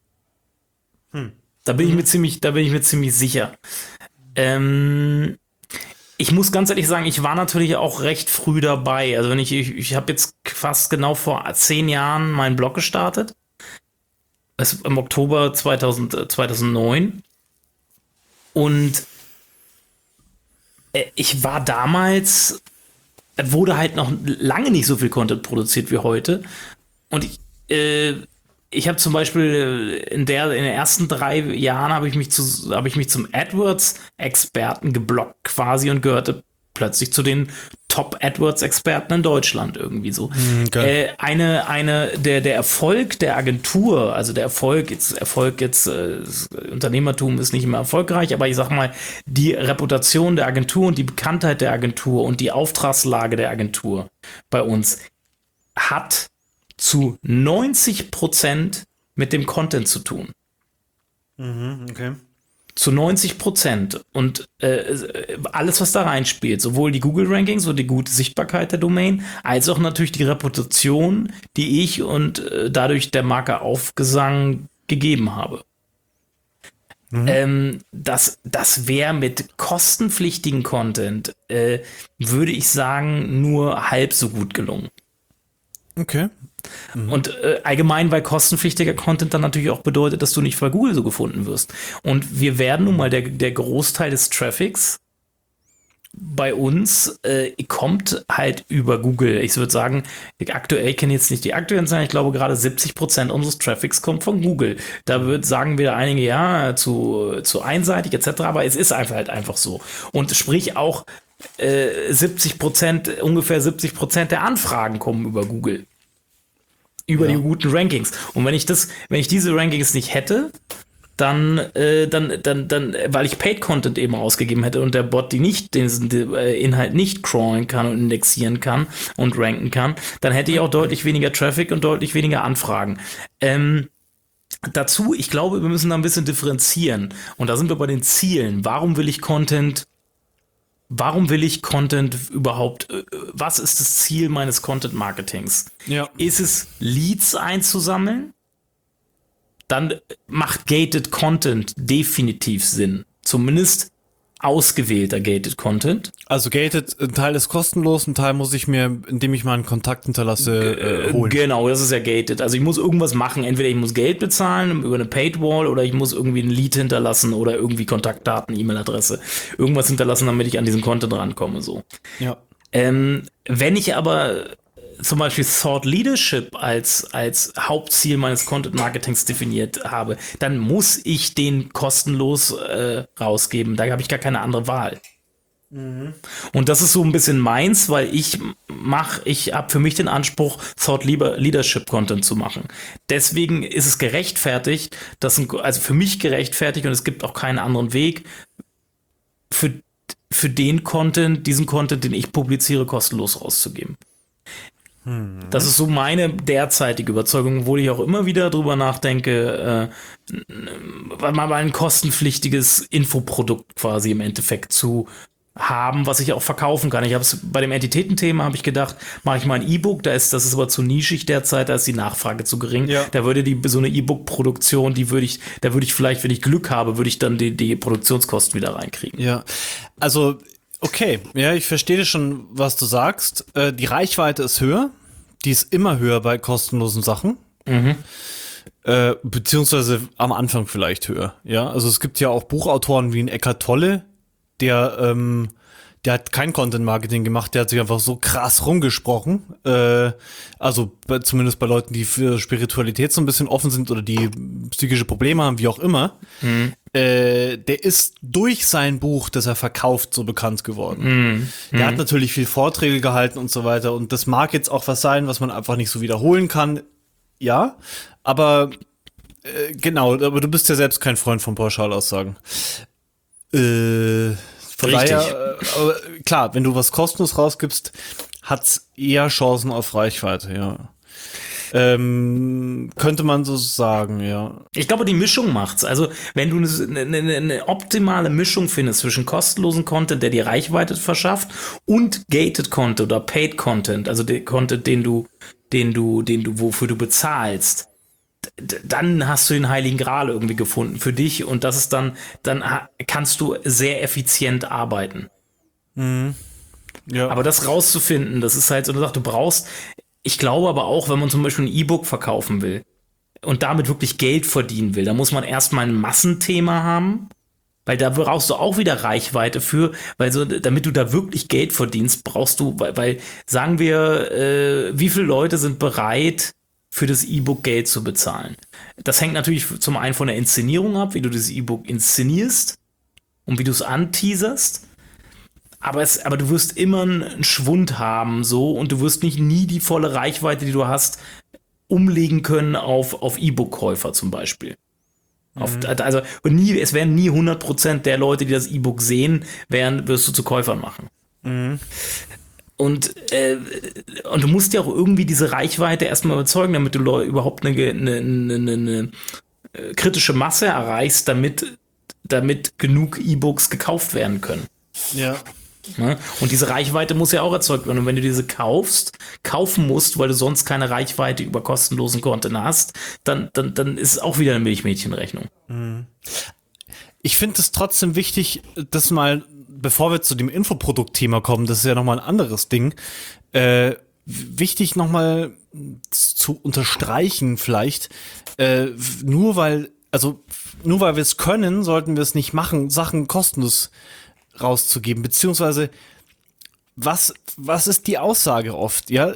Da bin ich mir ziemlich sicher. Ich muss ganz ehrlich sagen, ich war natürlich auch recht früh dabei. Also ich habe jetzt fast genau vor 10 Jahren meinen Blog gestartet. Im Oktober 2009. Und ich war damals, wurde halt noch lange nicht so viel Content produziert wie heute. Und ich habe zum Beispiel in den ersten 3 Jahren habe ich mich zum AdWords-Experten geblockt quasi und gehörte plötzlich zu den Top-AdWords-Experten in Deutschland irgendwie so. Der Erfolg der Agentur, also der Erfolg jetzt, Unternehmertum ist nicht immer erfolgreich, aber ich sag mal, die Reputation der Agentur und die Bekanntheit der Agentur und die Auftragslage der Agentur bei uns hat zu 90% mit dem Content zu tun. Okay. Zu 90%. Und alles, was da reinspielt, sowohl die Google-Rankings und die gute Sichtbarkeit der Domain, als auch natürlich die Reputation, die ich und dadurch der Marke Aufgesang gegeben habe. Das wäre mit kostenpflichtigen Content, würde ich sagen, nur halb so gut gelungen. Okay. Und allgemein, weil kostenpflichtiger Content dann natürlich auch bedeutet, dass du nicht bei Google so gefunden wirst. Und wir werden nun mal, der Großteil des Traffics bei uns kommt halt über Google. Ich würde sagen, aktuell, ich kenne jetzt nicht die aktuellen Zahlen, ich glaube gerade 70% unseres Traffics kommt von Google. Da sagen wieder einige, ja, zu einseitig etc., aber es ist einfach so. Und sprich auch ungefähr 70% der Anfragen kommen über Google. Über die guten Rankings. Und wenn ich diese Rankings nicht hätte, dann, weil ich Paid Content eben ausgegeben hätte und der Bot den Inhalt nicht crawlen kann und indexieren kann und ranken kann, dann hätte ich auch deutlich weniger Traffic und deutlich weniger Anfragen. Dazu, ich glaube, wir müssen da ein bisschen differenzieren. Und da sind wir bei den Zielen. Warum will ich Content überhaupt, was ist das Ziel meines Content-Marketings? Ja. Ist es, Leads einzusammeln? Dann macht Gated Content definitiv Sinn. Zumindest ausgewählter Gated Content. Also Gated, ein Teil ist kostenlos, ein Teil muss ich mir, indem ich mal einen Kontakt hinterlasse, holen. Genau, das ist ja Gated. Also ich muss irgendwas machen. Entweder ich muss Geld bezahlen über eine Paid Wall oder ich muss irgendwie ein Lead hinterlassen oder irgendwie Kontaktdaten, E-Mail-Adresse. Irgendwas hinterlassen, damit ich an diesen Content rankomme. So. Ja. Wenn ich aber zum Beispiel Thought Leadership als Hauptziel meines Content-Marketings definiert habe, dann muss ich den kostenlos rausgeben. Da habe ich gar keine andere Wahl. Und das ist so ein bisschen meins, weil ich habe für mich den Anspruch, Thought Leadership Content zu machen. Deswegen ist es gerechtfertigt, also für mich gerechtfertigt und es gibt auch keinen anderen Weg für diesen Content, den ich publiziere, kostenlos rauszugeben. Das ist so meine derzeitige Überzeugung, obwohl ich auch immer wieder drüber nachdenke, mal ein kostenpflichtiges Infoprodukt quasi im Endeffekt zu haben, was ich auch verkaufen kann. Ich habe es bei dem Entitätenthema habe ich gedacht, mache ich mal ein E-Book, das ist aber zu nischig derzeit, da ist die Nachfrage zu gering. Ja. Da würde so eine E-Book-Produktion, da würde ich vielleicht, wenn ich Glück habe, würde ich dann die Produktionskosten wieder reinkriegen. Ja, also okay, ja, ich verstehe schon, was du sagst. Die Reichweite ist höher. Die ist immer höher bei kostenlosen Sachen. Beziehungsweise am Anfang vielleicht höher. Ja, also es gibt ja auch Buchautoren wie ein Eckhart Tolle, der der hat kein Content-Marketing gemacht, der hat sich einfach so krass rumgesprochen. Zumindest bei Leuten, die für Spiritualität so ein bisschen offen sind oder die psychische Probleme haben, wie auch immer. Der ist durch sein Buch, das er verkauft, so bekannt geworden. Der hat natürlich viel Vorträge gehalten und so weiter. Und das mag jetzt auch was sein, was man einfach nicht so wiederholen kann. Ja, aber genau, aber du bist ja selbst kein Freund von Pauschalaussagen. Von daher, klar, wenn du was kostenlos rausgibst, hat's eher Chancen auf Reichweite, ja. Könnte man so sagen, ja. Ich glaube, die Mischung macht's. Also, wenn du eine optimale Mischung findest zwischen kostenlosen Content, der dir Reichweite verschafft, und gated Content oder paid Content, also der Content, wofür du bezahlst, dann hast du den Heiligen Gral irgendwie gefunden für dich, und das ist dann kannst du sehr effizient arbeiten. Ja. Aber das rauszufinden, das ist halt so eine Sache, ich glaube aber auch, wenn man zum Beispiel ein E-Book verkaufen will und damit wirklich Geld verdienen will, da muss man erstmal ein Massenthema haben, weil da brauchst du auch wieder Reichweite für, weil damit du da wirklich Geld verdienst, brauchst du, weil sagen wir, wie viele Leute sind bereit, für das E-Book Geld zu bezahlen. Das hängt natürlich zum einen von der Inszenierung ab, wie du das E-Book inszenierst und wie du es anteaserst. Aber du wirst immer einen Schwund haben, so, und du wirst nie die volle Reichweite, die du hast, umlegen können auf E-Book-Käufer zum Beispiel. Es werden nie 100% der Leute, die das E-Book sehen, wirst du zu Käufern machen. Und du musst ja auch irgendwie diese Reichweite erstmal überzeugen, damit du überhaupt eine kritische Masse erreichst, damit genug E-Books gekauft werden können. Ja. Und diese Reichweite muss ja auch erzeugt werden. Und wenn du diese kaufen musst, weil du sonst keine Reichweite über kostenlosen Content hast, dann ist es auch wieder eine Milchmädchenrechnung. Ich finde es trotzdem wichtig, dass mal, bevor wir zu dem Infoprodukt-Thema kommen, das ist ja nochmal ein anderes Ding, wichtig nochmal zu unterstreichen vielleicht, nur weil wir es können, sollten wir es nicht machen, Sachen kostenlos rauszugeben, beziehungsweise was ist die Aussage oft, ja?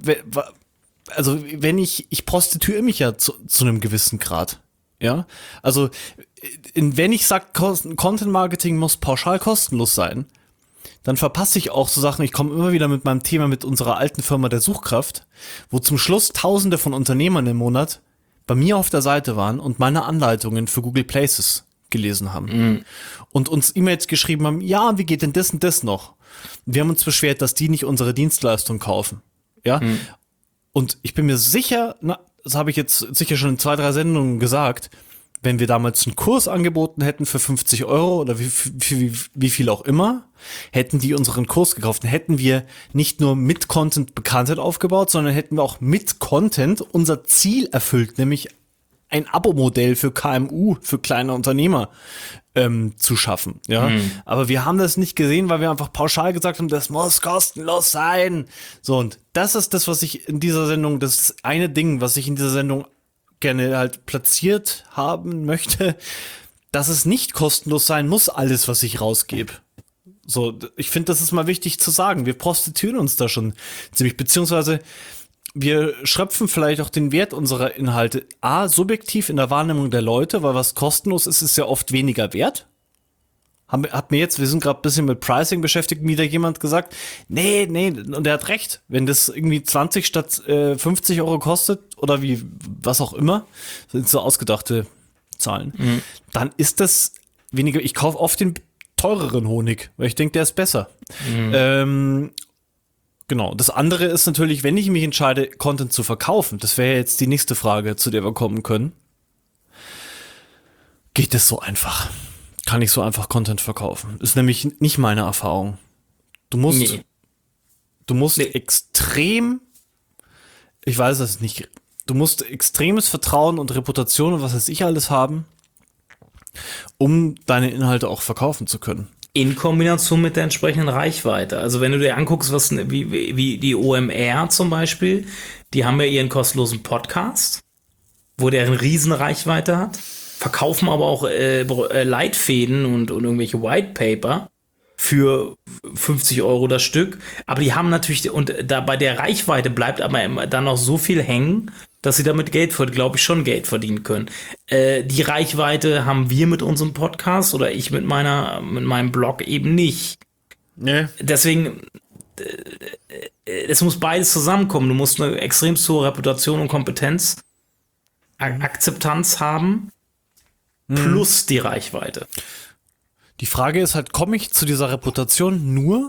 Also wenn ich prostituiere mich ja zu einem gewissen Grad, ja? Also wenn ich sage, Content Marketing muss pauschal kostenlos sein, dann verpasse ich auch so Sachen. Ich komme immer wieder mit meinem Thema mit unserer alten Firma der Suchkraft, wo zum Schluss Tausende von Unternehmern im Monat bei mir auf der Seite waren und meine Anleitungen für Google Places gelesen haben und uns E-Mails geschrieben haben, ja, wie geht denn das und das noch? Wir haben uns beschwert, dass die nicht unsere Dienstleistung kaufen. Ja. Und ich bin mir sicher, das habe ich jetzt sicher schon in 2, 3 Sendungen gesagt, wenn wir damals einen Kurs angeboten hätten für 50 Euro oder wie viel auch immer, hätten die unseren Kurs gekauft. Dann hätten wir nicht nur mit Content Bekanntheit aufgebaut, sondern hätten wir auch mit Content unser Ziel erfüllt, nämlich ein Abo-Modell für KMU, für kleine Unternehmer zu schaffen. Ja, aber wir haben das nicht gesehen, weil wir einfach pauschal gesagt haben, das muss kostenlos sein. So, und das ist das, was ich in dieser Sendung, das eine Ding, was ich in dieser Sendung gerne halt platziert haben möchte, dass es nicht kostenlos sein muss, alles, was ich rausgebe. So, ich finde, das ist mal wichtig zu sagen. Wir prostituieren uns da schon ziemlich, beziehungsweise wir schröpfen vielleicht auch den Wert unserer Inhalte subjektiv in der Wahrnehmung der Leute, weil was kostenlos ist, ist ja oft weniger wert. Wir sind gerade ein bisschen mit Pricing beschäftigt, wieder jemand gesagt, nee, und er hat recht, wenn das irgendwie 20 statt 50 Euro kostet oder was auch immer, sind so ausgedachte Zahlen, dann ist das weniger, ich kaufe oft den teureren Honig, weil ich denke, der ist besser. Genau, das andere ist natürlich, wenn ich mich entscheide, Content zu verkaufen, das wäre jetzt die nächste Frage, zu der wir kommen können. Geht das so einfach? Kann ich so einfach Content verkaufen? Ist nämlich nicht meine Erfahrung. Du musst extrem, ich weiß es nicht, du musst extremes Vertrauen und Reputation und was weiß ich alles haben, um deine Inhalte auch verkaufen zu können. In Kombination mit der entsprechenden Reichweite. Also wenn du dir anguckst, wie die OMR zum Beispiel, die haben ja ihren kostenlosen Podcast, wo der eine riesen Reichweite hat, verkaufen aber auch Leitfäden und irgendwelche White Paper für 50 Euro das Stück. Aber die haben natürlich, und da bei der Reichweite bleibt aber immer dann noch so viel hängen, dass sie damit glaube ich, schon Geld verdienen können. Die Reichweite haben wir mit unserem Podcast oder ich mit meinem Blog eben nicht. Nee. Deswegen, es muss beides zusammenkommen. Du musst eine extrem hohe Reputation und Kompetenz, Akzeptanz haben, plus die Reichweite. Die Frage ist halt, komme ich zu dieser Reputation nur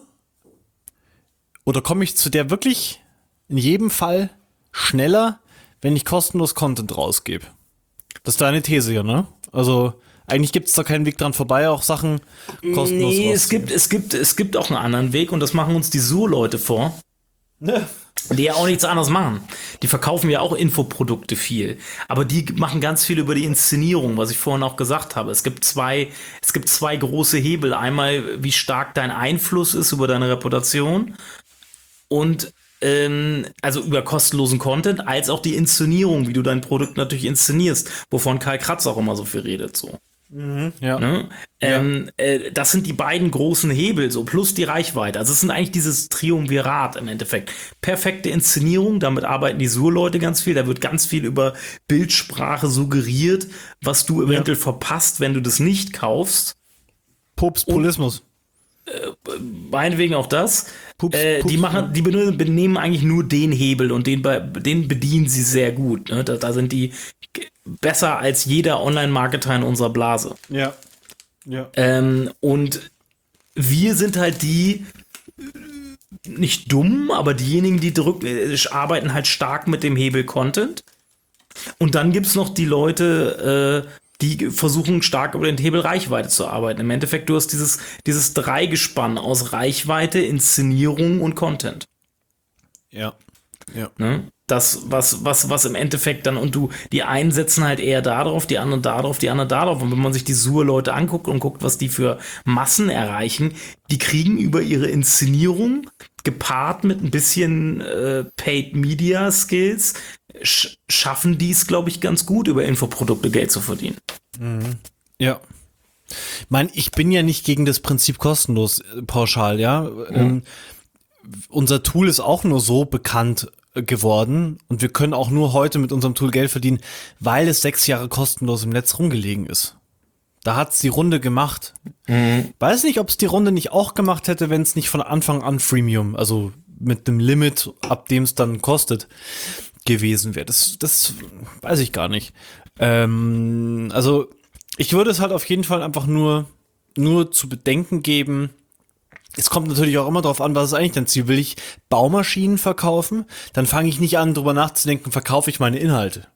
oder komme ich zu der wirklich in jedem Fall schneller, wenn ich kostenlos Content rausgebe? Das ist deine These, ja, ne? Also eigentlich gibt es da keinen Weg dran vorbei, auch Sachen kostenlos Nee, rauszugeben. es gibt auch einen anderen Weg und das machen uns die Sur-Leute vor. Ne? Die ja auch nichts anderes machen. Die verkaufen ja auch Infoprodukte viel. Aber die machen ganz viel über die Inszenierung, was ich vorhin auch gesagt habe. Es gibt zwei große Hebel. Einmal, wie stark dein Einfluss ist über deine Reputation und also über kostenlosen Content, als auch die Inszenierung, wie du dein Produkt natürlich inszenierst, wovon Karl Kratz auch immer so viel redet. So. Ja. Ne? Das sind die beiden großen Hebel, so plus die Reichweite. Also es sind eigentlich dieses Triumvirat im Endeffekt. Perfekte Inszenierung, damit arbeiten die Sur-Leute ganz viel. Da wird ganz viel über Bildsprache suggeriert, was du eventuell verpasst, wenn du das nicht kaufst. Populismus. Meinetwegen auch das. Pups, Die benehmen eigentlich nur den Hebel und den bedienen sie sehr gut. Ne? Da sind die besser als jeder Online-Marketer in unserer Blase. Ja. Ja. Und wir sind halt die, nicht dumm, aber diejenigen, die arbeiten halt stark mit dem Hebel Content. Und dann gibt es noch die Leute, die versuchen stark über den Hebel Reichweite zu arbeiten. Im Endeffekt, du hast dieses Dreigespann aus Reichweite, Inszenierung und Content. Ja. Ja. Ne? Das, was im Endeffekt dann, und die einen setzen halt eher darauf, die anderen darauf, die anderen darauf. Und wenn man sich die Sur-Leute anguckt und guckt, was die für Massen erreichen, die kriegen über ihre Inszenierung, gepaart mit ein bisschen Paid Media Skills, schaffen die es, glaube ich, ganz gut, über Infoprodukte Geld zu verdienen. Ja. Ich bin ja nicht gegen das Prinzip kostenlos pauschal, ja. Unser Tool ist auch nur so bekannt geworden und wir können auch nur heute mit unserem Tool Geld verdienen, weil es 6 Jahre kostenlos im Netz rumgelegen ist. Da hat's die Runde gemacht. Weiß nicht, ob es die Runde nicht auch gemacht hätte, wenn es nicht von Anfang an Freemium, also mit dem Limit, ab dem es dann kostet, gewesen wäre. Das weiß ich gar nicht. Also ich würde es halt auf jeden Fall einfach nur zu bedenken geben. Es kommt natürlich auch immer darauf an, was ist eigentlich dein Ziel? Will ich Baumaschinen verkaufen? Dann fange ich nicht an, drüber nachzudenken, verkaufe ich meine Inhalte.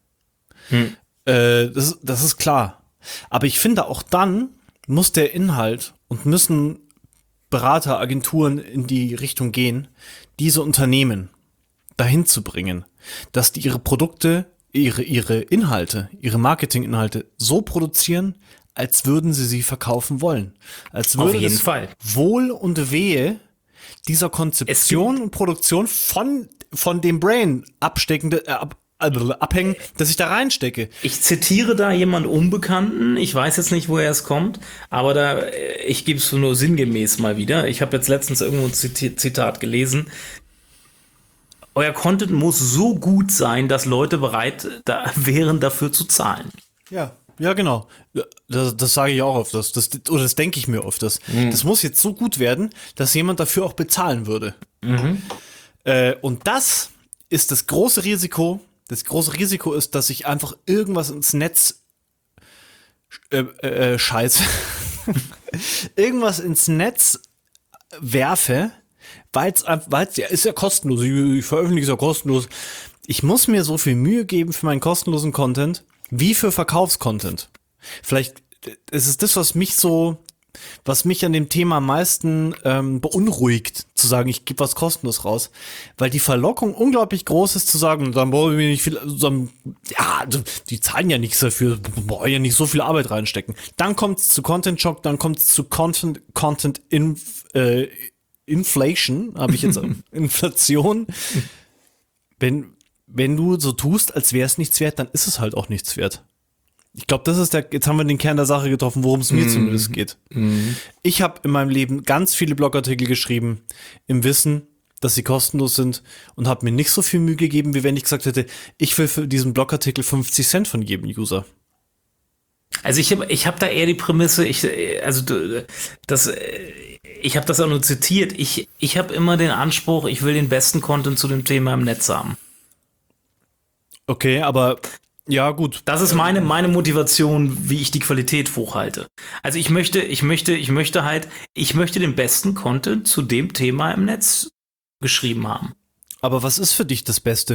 Das ist klar. Aber ich finde, auch dann muss der Inhalt und müssen Berater, Agenturen in die Richtung gehen, diese Unternehmen dahin zu bringen, dass die ihre Produkte, ihre Inhalte, ihre Marketinginhalte so produzieren, als würden sie verkaufen wollen. Als würde Auf jeden es Fall. Wohl und Wehe dieser Konzeption und Produktion von dem Brain abhängen, dass ich da reinstecke. Ich zitiere da jemand Unbekannten, ich weiß jetzt nicht, woher es kommt, aber ich gebe es nur sinngemäß mal wieder. Ich habe jetzt letztens irgendwo ein Zitat gelesen. Euer Content muss so gut sein, dass Leute bereit wären, dafür zu zahlen. Ja, genau. Das sage ich auch oft. Das denke ich mir oft. Das muss jetzt so gut werden, dass jemand dafür auch bezahlen würde. Und das ist das große Risiko. Das große Risiko ist, dass ich einfach irgendwas ins Netz scheiße. Irgendwas ins Netz werfe, weil es ja ist ja kostenlos. Ich veröffentliche es ja kostenlos. Ich muss mir so viel Mühe geben für meinen kostenlosen Content wie für Verkaufscontent. Vielleicht ist es das, was mich an dem Thema am meisten beunruhigt, zu sagen, ich gebe was kostenlos raus, weil die Verlockung unglaublich groß ist, zu sagen, dann brauche ich nicht viel, die zahlen ja nichts dafür, brauche ja nicht so viel Arbeit reinstecken. Dann kommt es zu Content Shock, dann kommt es zu Content Inflation, habe ich jetzt Inflation. Wenn du so tust, als wäre es nichts wert, dann ist es halt auch nichts wert. Ich glaube, jetzt haben wir den Kern der Sache getroffen, worum es mir zumindest geht. Ich habe in meinem Leben ganz viele Blogartikel geschrieben, im Wissen, dass sie kostenlos sind und habe mir nicht so viel Mühe gegeben, wie wenn ich gesagt hätte, ich will für diesen Blogartikel 50 Cent von jedem User. Also ich hab da eher die Prämisse, ich habe das auch nur zitiert, ich habe immer den Anspruch, ich will den besten Content zu dem Thema im Netz haben. Okay, aber ja, gut. Das ist meine Motivation, wie ich die Qualität hochhalte. Also ich möchte den besten Content zu dem Thema im Netz geschrieben haben. Aber was ist für dich das Beste?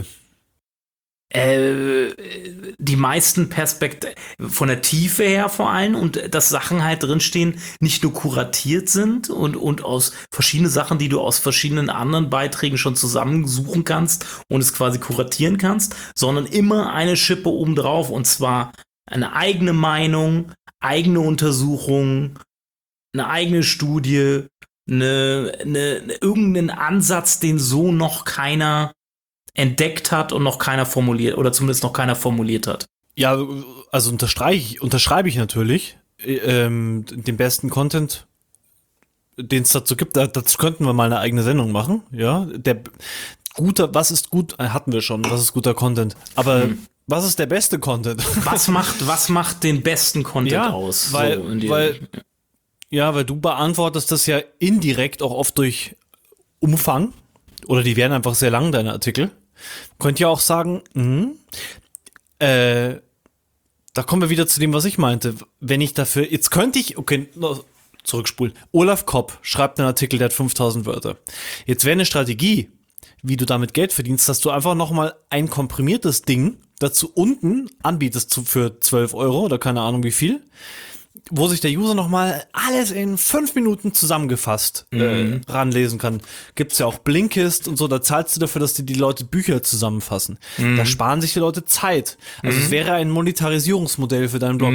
Die meisten von der Tiefe her vor allem und dass Sachen halt drinstehen, nicht nur kuratiert sind und aus verschiedene Sachen, die du aus verschiedenen anderen Beiträgen schon zusammensuchen kannst und es quasi kuratieren kannst, sondern immer eine Schippe obendrauf und zwar eine eigene Meinung, eigene Untersuchung, eine eigene Studie, irgendeinen Ansatz, den so noch keiner entdeckt hat und noch keiner formuliert oder zumindest noch keiner formuliert hat. Ja, also unterschreibe ich natürlich den besten Content, den es dazu gibt. Dazu könnten wir mal eine eigene Sendung machen. Ja, was ist gut? Hatten wir schon. Was ist guter Content? Aber was ist der beste Content? Was macht den besten Content aus? Weil du beantwortest das ja indirekt auch oft durch Umfang. Oder die werden einfach sehr lang, deine Artikel. Könnt ihr auch sagen, da kommen wir wieder zu dem, was ich meinte. Wenn ich dafür, jetzt könnte ich, okay, zurückspulen. Olaf Kopp schreibt einen Artikel, der hat 5000 Wörter. Jetzt wäre eine Strategie, wie du damit Geld verdienst, dass du einfach nochmal ein komprimiertes Ding dazu unten anbietest für 12 Euro oder keine Ahnung wie viel, wo sich der User nochmal alles in 5 Minuten zusammengefasst ranlesen kann. Gibt's ja auch Blinkist und so, da zahlst du dafür, dass die Leute Bücher zusammenfassen. Da sparen sich die Leute Zeit. Also es wäre ein Monetarisierungsmodell für deinen Blog.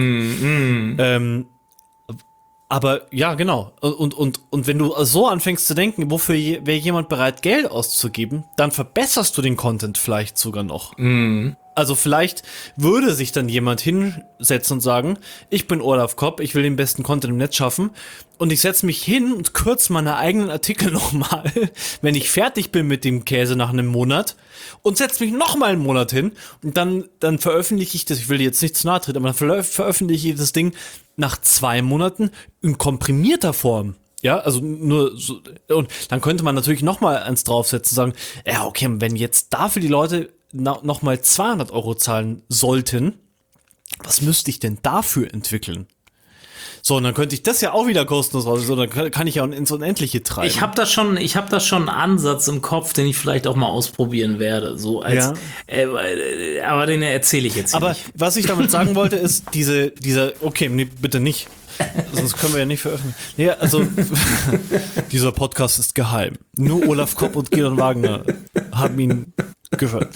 Aber ja, genau. Und wenn du so anfängst zu denken, wofür wäre jemand bereit, Geld auszugeben, dann verbesserst du den Content vielleicht sogar noch. Also vielleicht würde sich dann jemand hinsetzen und sagen, ich bin Olaf Kopp, ich will den besten Content im Netz schaffen und ich setze mich hin und kürze meine eigenen Artikel nochmal, wenn ich fertig bin mit dem Käse nach einem Monat und setze mich nochmal einen Monat hin und dann veröffentliche ich das, ich will jetzt nicht zu nahe treten, aber dann veröffentliche ich das Ding nach 2 Monaten in komprimierter Form. Ja, also nur so, und dann könnte man natürlich nochmal eins draufsetzen und sagen, ja, okay, wenn jetzt dafür die Leute nochmal 200 Euro zahlen sollten, was müsste ich denn dafür entwickeln? So, und dann könnte ich das ja auch wieder kostenlos raus, so, dann kann ich ja ins Unendliche treiben. Ich habe da schon einen Ansatz im Kopf, den ich vielleicht auch mal ausprobieren werde, so als, aber den erzähle ich jetzt aber nicht. Aber was ich damit sagen wollte, ist okay, nee, bitte nicht. Sonst können wir ja nicht veröffentlichen. Nee, also, dieser Podcast ist geheim. Nur Olaf Kopp und Gidon Wagner haben ihn gehört.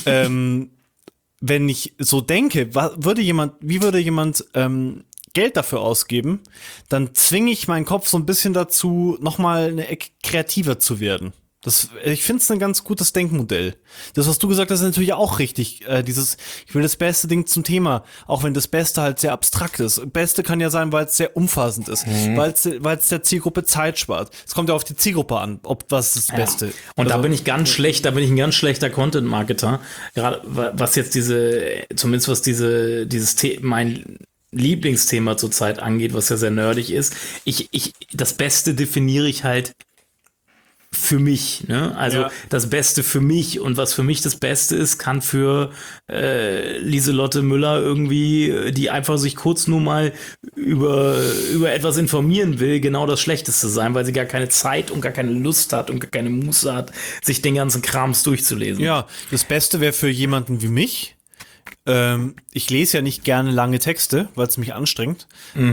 Wenn ich so denke, wie würde jemand Geld dafür ausgeben, dann zwinge ich meinen Kopf so ein bisschen dazu, nochmal eine Ecke kreativer zu werden. Ich finde es ein ganz gutes Denkmodell. Das, was du gesagt hast, ist natürlich auch richtig. Ich will das beste Ding zum Thema, auch wenn das Beste halt sehr abstrakt ist. Beste kann ja sein, weil es sehr umfassend ist, weil es der Zielgruppe Zeit spart. Es kommt ja auf die Zielgruppe an, was ist das Beste. Und da bin ich ein ganz schlechter Content-Marketer. Gerade was jetzt mein Lieblingsthema zurzeit angeht, was ja sehr nerdig ist. Das Beste definiere ich halt für mich, ne? Also das Beste für mich und was für mich das Beste ist, kann für Lieselotte Müller irgendwie, die einfach sich kurz nur mal über etwas informieren will, genau das Schlechteste sein, weil sie gar keine Zeit und gar keine Lust hat und gar keine Muße hat, sich den ganzen Krams durchzulesen. Ja, das Beste wäre für jemanden wie mich. Ich lese ja nicht gerne lange Texte, weil es mich anstrengt.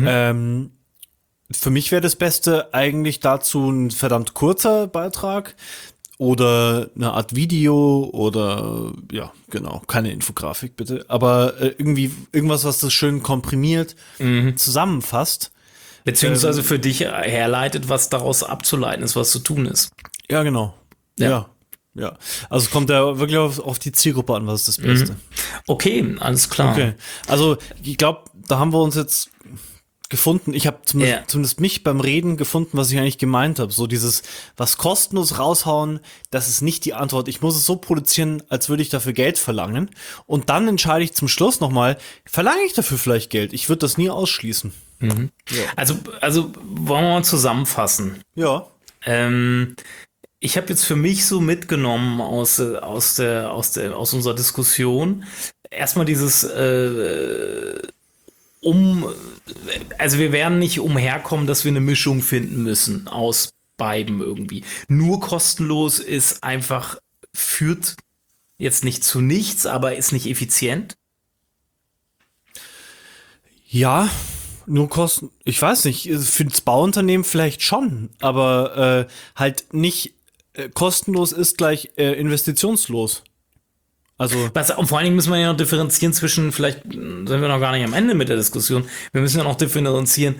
Für mich wäre das Beste eigentlich dazu ein verdammt kurzer Beitrag oder eine Art Video oder ja, genau, keine Infografik bitte, aber irgendwas, was das schön komprimiert zusammenfasst. Beziehungsweise für dich herleitet, was daraus abzuleiten ist, was zu tun ist. Ja, genau. Ja. Ja, also es kommt ja wirklich auf die Zielgruppe an, was ist das Beste. Okay, alles klar. Okay, also ich glaube, da haben wir uns jetzt gefunden. Ich habe zumindest mich beim Reden gefunden, was ich eigentlich gemeint habe. So dieses, was kostenlos raushauen, das ist nicht die Antwort. Ich muss es so produzieren, als würde ich dafür Geld verlangen. Und dann entscheide ich zum Schluss nochmal, verlange ich dafür vielleicht Geld? Ich würde das nie ausschließen. Ja. Also wollen wir mal zusammenfassen. Ja. Ich habe jetzt für mich so mitgenommen aus unserer Diskussion erstmal dieses also wir werden nicht umherkommen, dass wir eine Mischung finden müssen aus beiden irgendwie. Nur kostenlos ist einfach, führt jetzt nicht zu nichts, aber ist nicht effizient. Ja, nur Kosten, ich weiß nicht, für das Bauunternehmen vielleicht schon, aber halt nicht kostenlos ist gleich investitionslos. Also Und vor allen Dingen müssen wir ja noch differenzieren zwischen, vielleicht sind wir noch gar nicht am Ende mit der Diskussion, wir müssen ja noch differenzieren,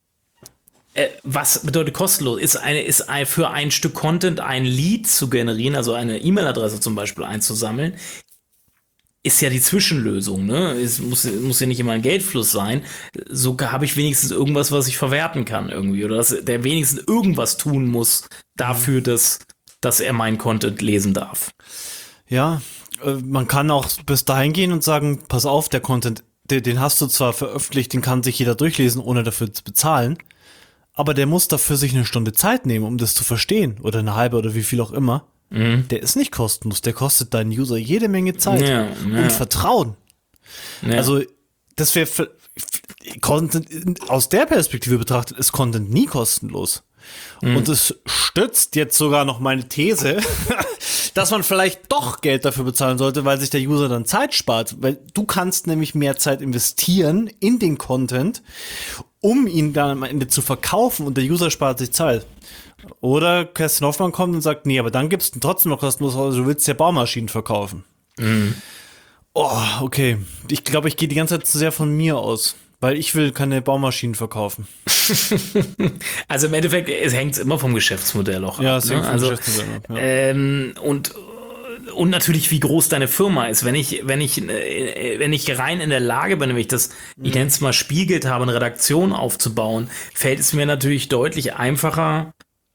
was bedeutet kostenlos? Ist für ein Stück Content ein Lead zu generieren, also eine E-Mail-Adresse zum Beispiel einzusammeln, ist ja die Zwischenlösung, ne? Es muss ja nicht immer ein Geldfluss sein. So habe ich wenigstens irgendwas, was ich verwerten kann irgendwie. Oder dass der wenigstens irgendwas tun muss dafür, dass er meinen Content lesen darf. ja, man kann auch bis dahin gehen und sagen, pass auf, der Content, den hast du zwar veröffentlicht, den kann sich jeder durchlesen, ohne dafür zu bezahlen, aber der muss dafür sich eine Stunde Zeit nehmen, um das zu verstehen, oder eine halbe oder wie viel auch immer. Der ist nicht kostenlos, der kostet deinen User jede Menge Zeit und Vertrauen. Ja. Also das wäre Content aus der Perspektive betrachtet, ist Content nie kostenlos. Und es stützt jetzt sogar noch meine These, dass man vielleicht doch Geld dafür bezahlen sollte, weil sich der User dann Zeit spart. Weil du kannst nämlich mehr Zeit investieren in den Content, um ihn dann am Ende zu verkaufen und der User spart sich Zeit. Oder Kerstin Hoffmann kommt und sagt, nee, aber dann gibst du trotzdem noch kostenlos, also du willst ja Baumaschinen verkaufen. Oh, okay. Ich glaube, ich gehe die ganze Zeit zu sehr von mir aus. Weil ich will keine Baumaschinen verkaufen. Also im Endeffekt, es hängt immer vom Geschäftsmodell auch ab. Ja, es hängt vom Geschäftsmodell ab. Ja. Und natürlich, wie groß deine Firma ist. Wenn ich rein in der Lage bin, wenn ich ich nenne es mal Spielgeld habe, eine Redaktion aufzubauen, fällt es mir natürlich deutlich einfacher,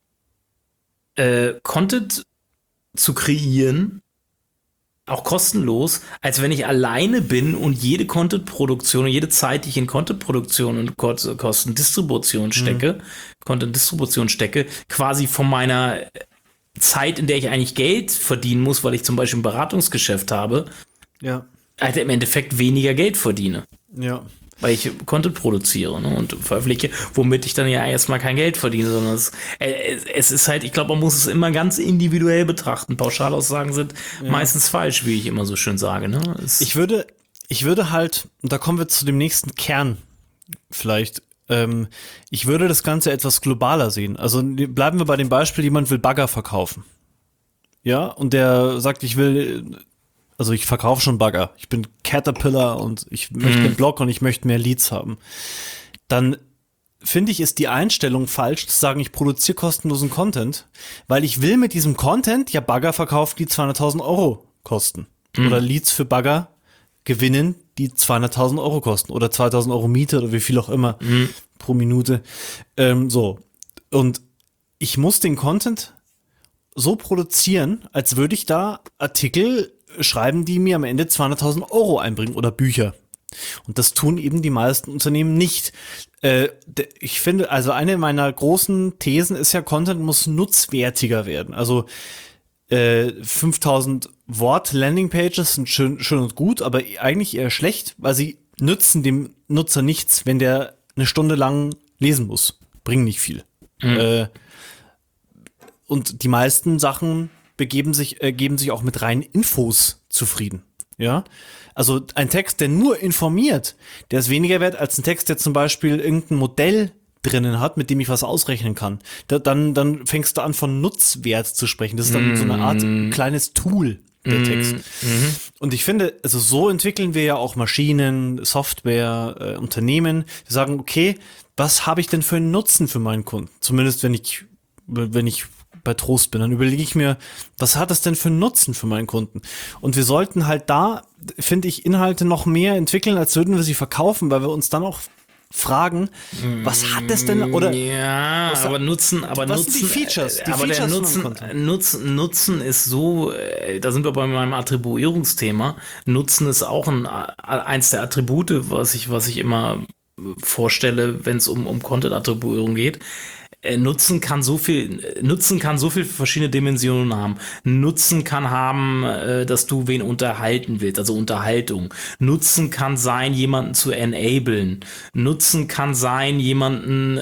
Content zu kreieren, auch kostenlos, als wenn ich alleine bin und jede Content-Produktion und jede Zeit, die ich in Content-Produktion und Content-Distribution stecke, quasi von meiner Zeit, in der ich eigentlich Geld verdienen muss, weil ich zum Beispiel ein Beratungsgeschäft habe, halt im Endeffekt weniger Geld verdiene. Ja. Weil ich Content produziere, ne, und veröffentliche, womit ich dann ja erstmal kein Geld verdiene, sondern es ist halt, ich glaube, man muss es immer ganz individuell betrachten. Pauschalaussagen sind meistens falsch, wie ich immer so schön sage. Ne? Ich würde halt, und da kommen wir zu dem nächsten Kern vielleicht, ich würde das Ganze etwas globaler sehen. Also bleiben wir bei dem Beispiel, jemand will Bagger verkaufen. Ja, und der sagt, also ich verkaufe schon Bagger. Ich bin Caterpillar und ich möchte einen Blog und ich möchte mehr Leads haben. Dann finde ich, ist die Einstellung falsch, zu sagen, ich produziere kostenlosen Content, weil ich will mit diesem Content ja Bagger verkaufen, die 200.000 Euro kosten. Oder Leads für Bagger gewinnen, die 200.000 Euro kosten. Oder 2.000 Euro Miete oder wie viel auch immer pro Minute. So. Und ich muss den Content so produzieren, als würde ich da Artikel schreiben, die mir am Ende 200.000 Euro einbringen oder Bücher. Und das tun eben die meisten Unternehmen nicht. Ich finde, also eine meiner großen Thesen ist ja, Content muss nutzwertiger werden. Also 5.000 Wort Landingpages sind schön und gut, aber eigentlich eher schlecht, weil sie nützen dem Nutzer nichts, wenn der eine Stunde lang lesen muss. Bringen nicht viel. Und die meisten Sachen geben sich auch mit reinen Infos zufrieden. Ja, also ein Text, der nur informiert, der ist weniger wert als ein Text, der zum Beispiel irgendein Modell drinnen hat, mit dem ich was ausrechnen kann. Dann fängst du an, von Nutzwert zu sprechen. Das ist dann so eine Art kleines Tool, der Text. Und ich finde, also so entwickeln wir ja auch Maschinen, Software, Unternehmen. Die sagen, okay, was habe ich denn für einen Nutzen für meinen Kunden? Zumindest wenn ich bei Trost bin, dann überlege ich mir, was hat das denn für einen Nutzen für meinen Kunden? Und wir sollten halt da, finde ich, Inhalte noch mehr entwickeln, als würden wir sie verkaufen, weil wir uns dann auch fragen, was hat das denn, oder? Ja, aber Nutzen, was sind die Features? Die aber Features der Nutzen ist so, da sind wir bei meinem Attribuierungsthema. Nutzen ist auch eins der Attribute, was ich immer vorstelle, wenn es um Content-Attribuierung geht. Nutzen kann so viel verschiedene Dimensionen haben. Nutzen kann haben, dass du wen unterhalten willst, also Unterhaltung. Nutzen kann sein, jemanden zu enablen. Nutzen kann sein, jemanden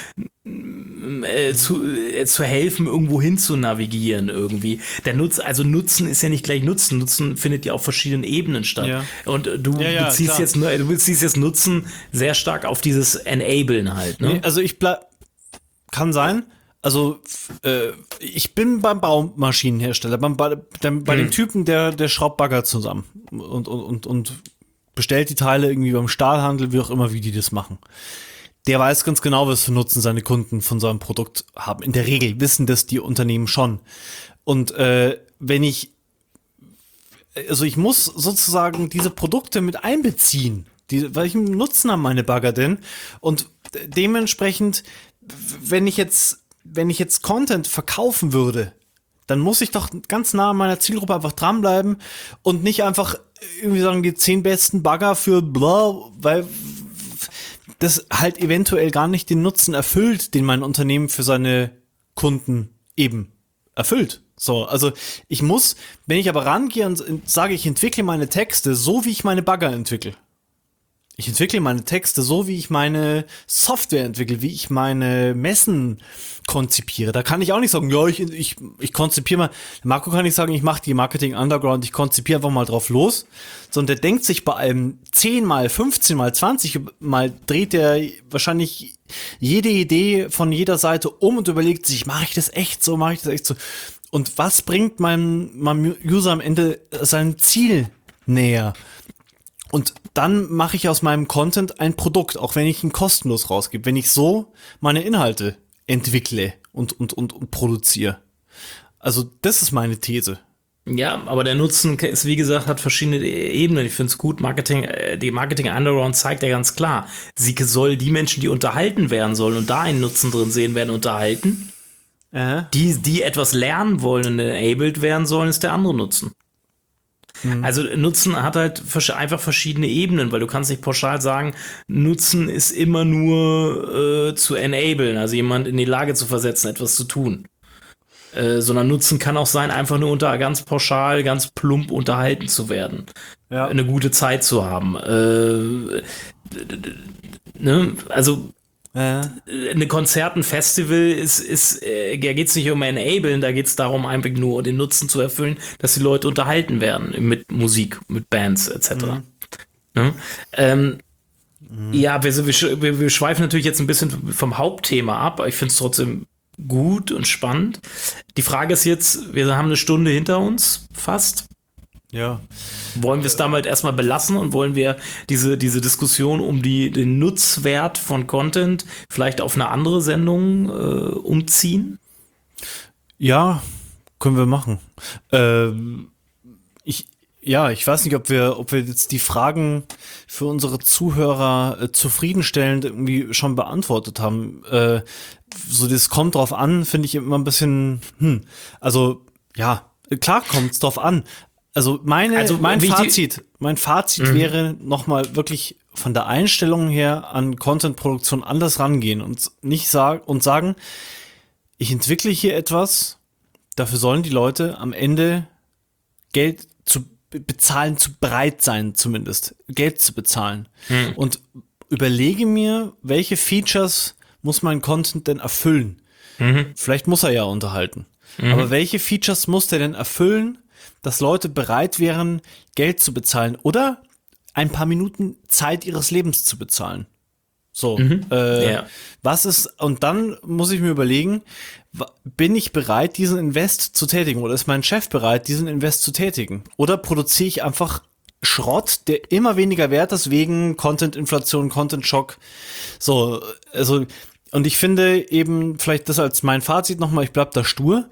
zu helfen, irgendwo hin zu navigieren irgendwie. Nutzen ist ja nicht gleich Nutzen. Nutzen findet ja auf verschiedenen Ebenen statt. Ja. Und du beziehst jetzt Nutzen sehr stark auf dieses Enablen halt. Ne? Nee, also kann sein. Also ich bin beim Baumaschinenhersteller, bei dem Typen, der schraubt Bagger zusammen und bestellt die Teile irgendwie beim Stahlhandel, wie auch immer, wie die das machen. Der weiß ganz genau, was für Nutzen seine Kunden von seinem Produkt haben. In der Regel wissen das die Unternehmen schon. Und ich muss sozusagen diese Produkte mit einbeziehen. Welchen Nutzen haben meine Bagger denn? Und dementsprechend, wenn ich jetzt Content verkaufen würde, dann muss ich doch ganz nah an meiner Zielgruppe einfach dranbleiben und nicht einfach irgendwie sagen, die 10 besten Bagger für bla, weil das halt eventuell gar nicht den Nutzen erfüllt, den mein Unternehmen für seine Kunden eben erfüllt. So, also wenn ich aber rangehe und sage, ich entwickle meine Texte so, wie ich meine Bagger entwickle. Ich entwickle meine Texte so, wie ich meine Software entwickle, wie ich meine Messen konzipiere. Da kann ich auch nicht sagen, ja, ich konzipiere mal. Marco kann nicht sagen, ich mache die Marketing Underground, ich konzipiere einfach mal drauf los. Sondern der denkt sich bei einem 10 mal, 15 mal, 20 mal, dreht der wahrscheinlich jede Idee von jeder Seite um und überlegt sich, mache ich das echt so? Und was bringt meinem User am Ende sein Ziel näher? Und dann mache ich aus meinem Content ein Produkt, auch wenn ich ihn kostenlos rausgebe, wenn ich so meine Inhalte entwickle und produziere. Also das ist meine These. Ja, aber der Nutzen ist, wie gesagt, hat verschiedene Ebenen. Ich finde es gut, die Marketing Underground zeigt ja ganz klar, sie soll die Menschen, die unterhalten werden sollen und da einen Nutzen drin sehen, werden unterhalten. Die etwas lernen wollen und enabled werden sollen, ist der andere Nutzen. Also Nutzen hat halt einfach verschiedene Ebenen, weil du kannst nicht pauschal sagen, Nutzen ist immer nur zu enablen, also jemand in die Lage zu versetzen, etwas zu tun. Sondern Nutzen kann auch sein, einfach nur ganz pauschal, ganz plump unterhalten zu werden. Ja. Eine gute Zeit zu haben. Also eine Konzert, ein Festival da geht es nicht um Enablen, da geht es darum, einfach nur den Nutzen zu erfüllen, dass die Leute unterhalten werden mit Musik, mit Bands etc. Ja, wir schweifen natürlich jetzt ein bisschen vom Hauptthema ab, aber ich finde es trotzdem gut und spannend. Die Frage ist jetzt, wir haben eine Stunde hinter uns, fast. Ja. Wollen wir es damit erstmal belassen und wollen wir diese Diskussion um den Nutzwert von Content vielleicht auf eine andere Sendung umziehen? Ja, können wir machen. Ich weiß nicht, ob wir jetzt die Fragen für unsere Zuhörer zufriedenstellend irgendwie schon beantwortet haben. So, das kommt drauf an, finde ich immer ein bisschen, also, ja, klar kommt es drauf an. Also mein Fazit wäre nochmal wirklich von der Einstellung her an Content-Produktion anders rangehen und nicht sagen, ich entwickle hier etwas, dafür sollen die Leute am Ende Geld zu bezahlen, zu bereit sein zumindest, Geld zu bezahlen. Und überlege mir, welche Features muss mein Content denn erfüllen? Vielleicht muss er ja unterhalten. Aber welche Features muss der denn erfüllen, dass Leute bereit wären, Geld zu bezahlen oder ein paar Minuten Zeit ihres Lebens zu bezahlen? So, was ist, und dann muss ich mir überlegen, bin ich bereit, diesen Invest zu tätigen oder ist mein Chef bereit, diesen Invest zu tätigen? Oder produziere ich einfach Schrott, der immer weniger wert ist wegen Content-Inflation, Content-Schock? So, also Und ich finde eben, vielleicht das als mein Fazit nochmal, ich bleib da stur,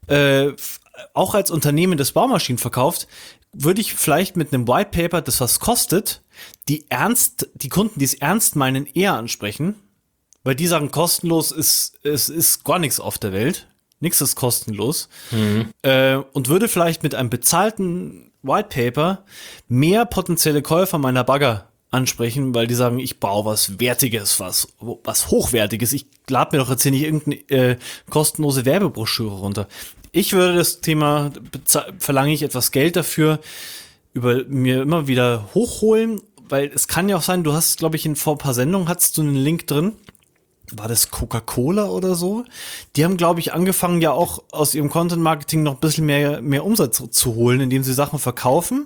auch als Unternehmen, das Baumaschinen verkauft, würde ich vielleicht mit einem White Paper, das was kostet, die Kunden, die es ernst meinen, eher ansprechen, weil die sagen, kostenlos ist gar nichts auf der Welt. Nichts ist kostenlos. Und würde vielleicht mit einem bezahlten White Paper mehr potenzielle Käufer meiner Bagger ansprechen, weil die sagen, ich baue was Wertiges, was Hochwertiges. Ich lade mir doch jetzt hier nicht irgendeine kostenlose Werbebroschüre runter. Ich würde das Thema, verlange ich etwas Geld dafür, mir immer wieder hochholen, weil es kann ja auch sein, du hast, glaube ich, vor ein paar Sendungen hattest du einen Link drin. War das Coca-Cola oder so? Die haben, glaube ich, angefangen, ja auch aus ihrem Content-Marketing noch ein bisschen mehr Umsatz zu holen, indem sie Sachen verkaufen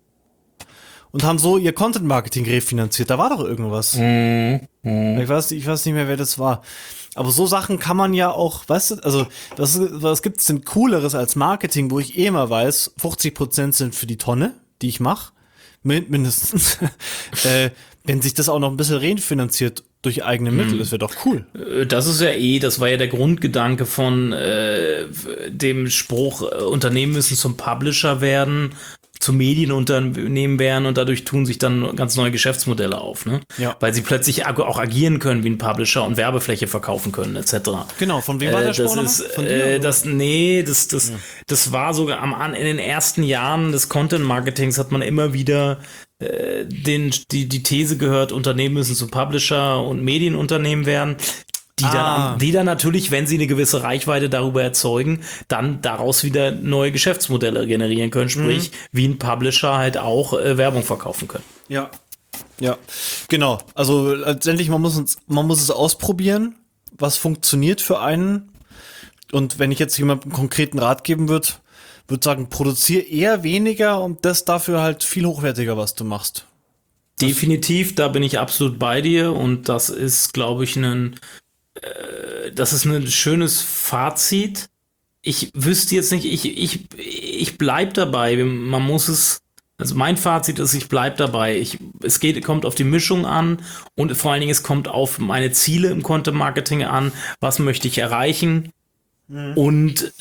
und haben so ihr Content-Marketing refinanziert. Da war doch irgendwas. Ich weiß nicht mehr, wer das war. Aber so Sachen kann man ja auch, weißt du, also was gibt's denn Cooleres als Marketing, wo ich immer weiß, 50% sind für die Tonne, die ich mache, mindestens, wenn sich das auch noch ein bisschen refinanziert durch eigene Mittel, das wäre doch cool. Das ist das war ja der Grundgedanke von dem Spruch, Unternehmen müssen zum Publisher werden, zu Medienunternehmen werden und dadurch tun sich dann ganz neue Geschäftsmodelle auf, ne? Ja. Weil sie plötzlich auch agieren können wie ein Publisher und Werbefläche verkaufen können, etc. Genau, von wem war der Spruch das ist, von dir, das war sogar in den ersten Jahren des Content-Marketings hat man immer wieder die These gehört, Unternehmen müssen zu Publisher und Medienunternehmen werden, die dann natürlich, wenn sie eine gewisse Reichweite darüber erzeugen, dann daraus wieder neue Geschäftsmodelle generieren können, sprich, wie ein Publisher halt auch Werbung verkaufen können. Ja, genau. Also letztendlich, man muss es ausprobieren, was funktioniert für einen. Und wenn ich jetzt jemandem einen konkreten Rat geben würde sagen, produziere eher weniger und das dafür halt viel hochwertiger, was du machst. Definitiv, da bin ich absolut bei dir und das ist, glaube ich, ein schönes Fazit. Ich wüsste jetzt nicht, ich bleib dabei. Man muss also mein Fazit ist, ich bleib dabei. Kommt auf die Mischung an und vor allen Dingen es kommt auf meine Ziele im Content Marketing an. Was möchte ich erreichen? Und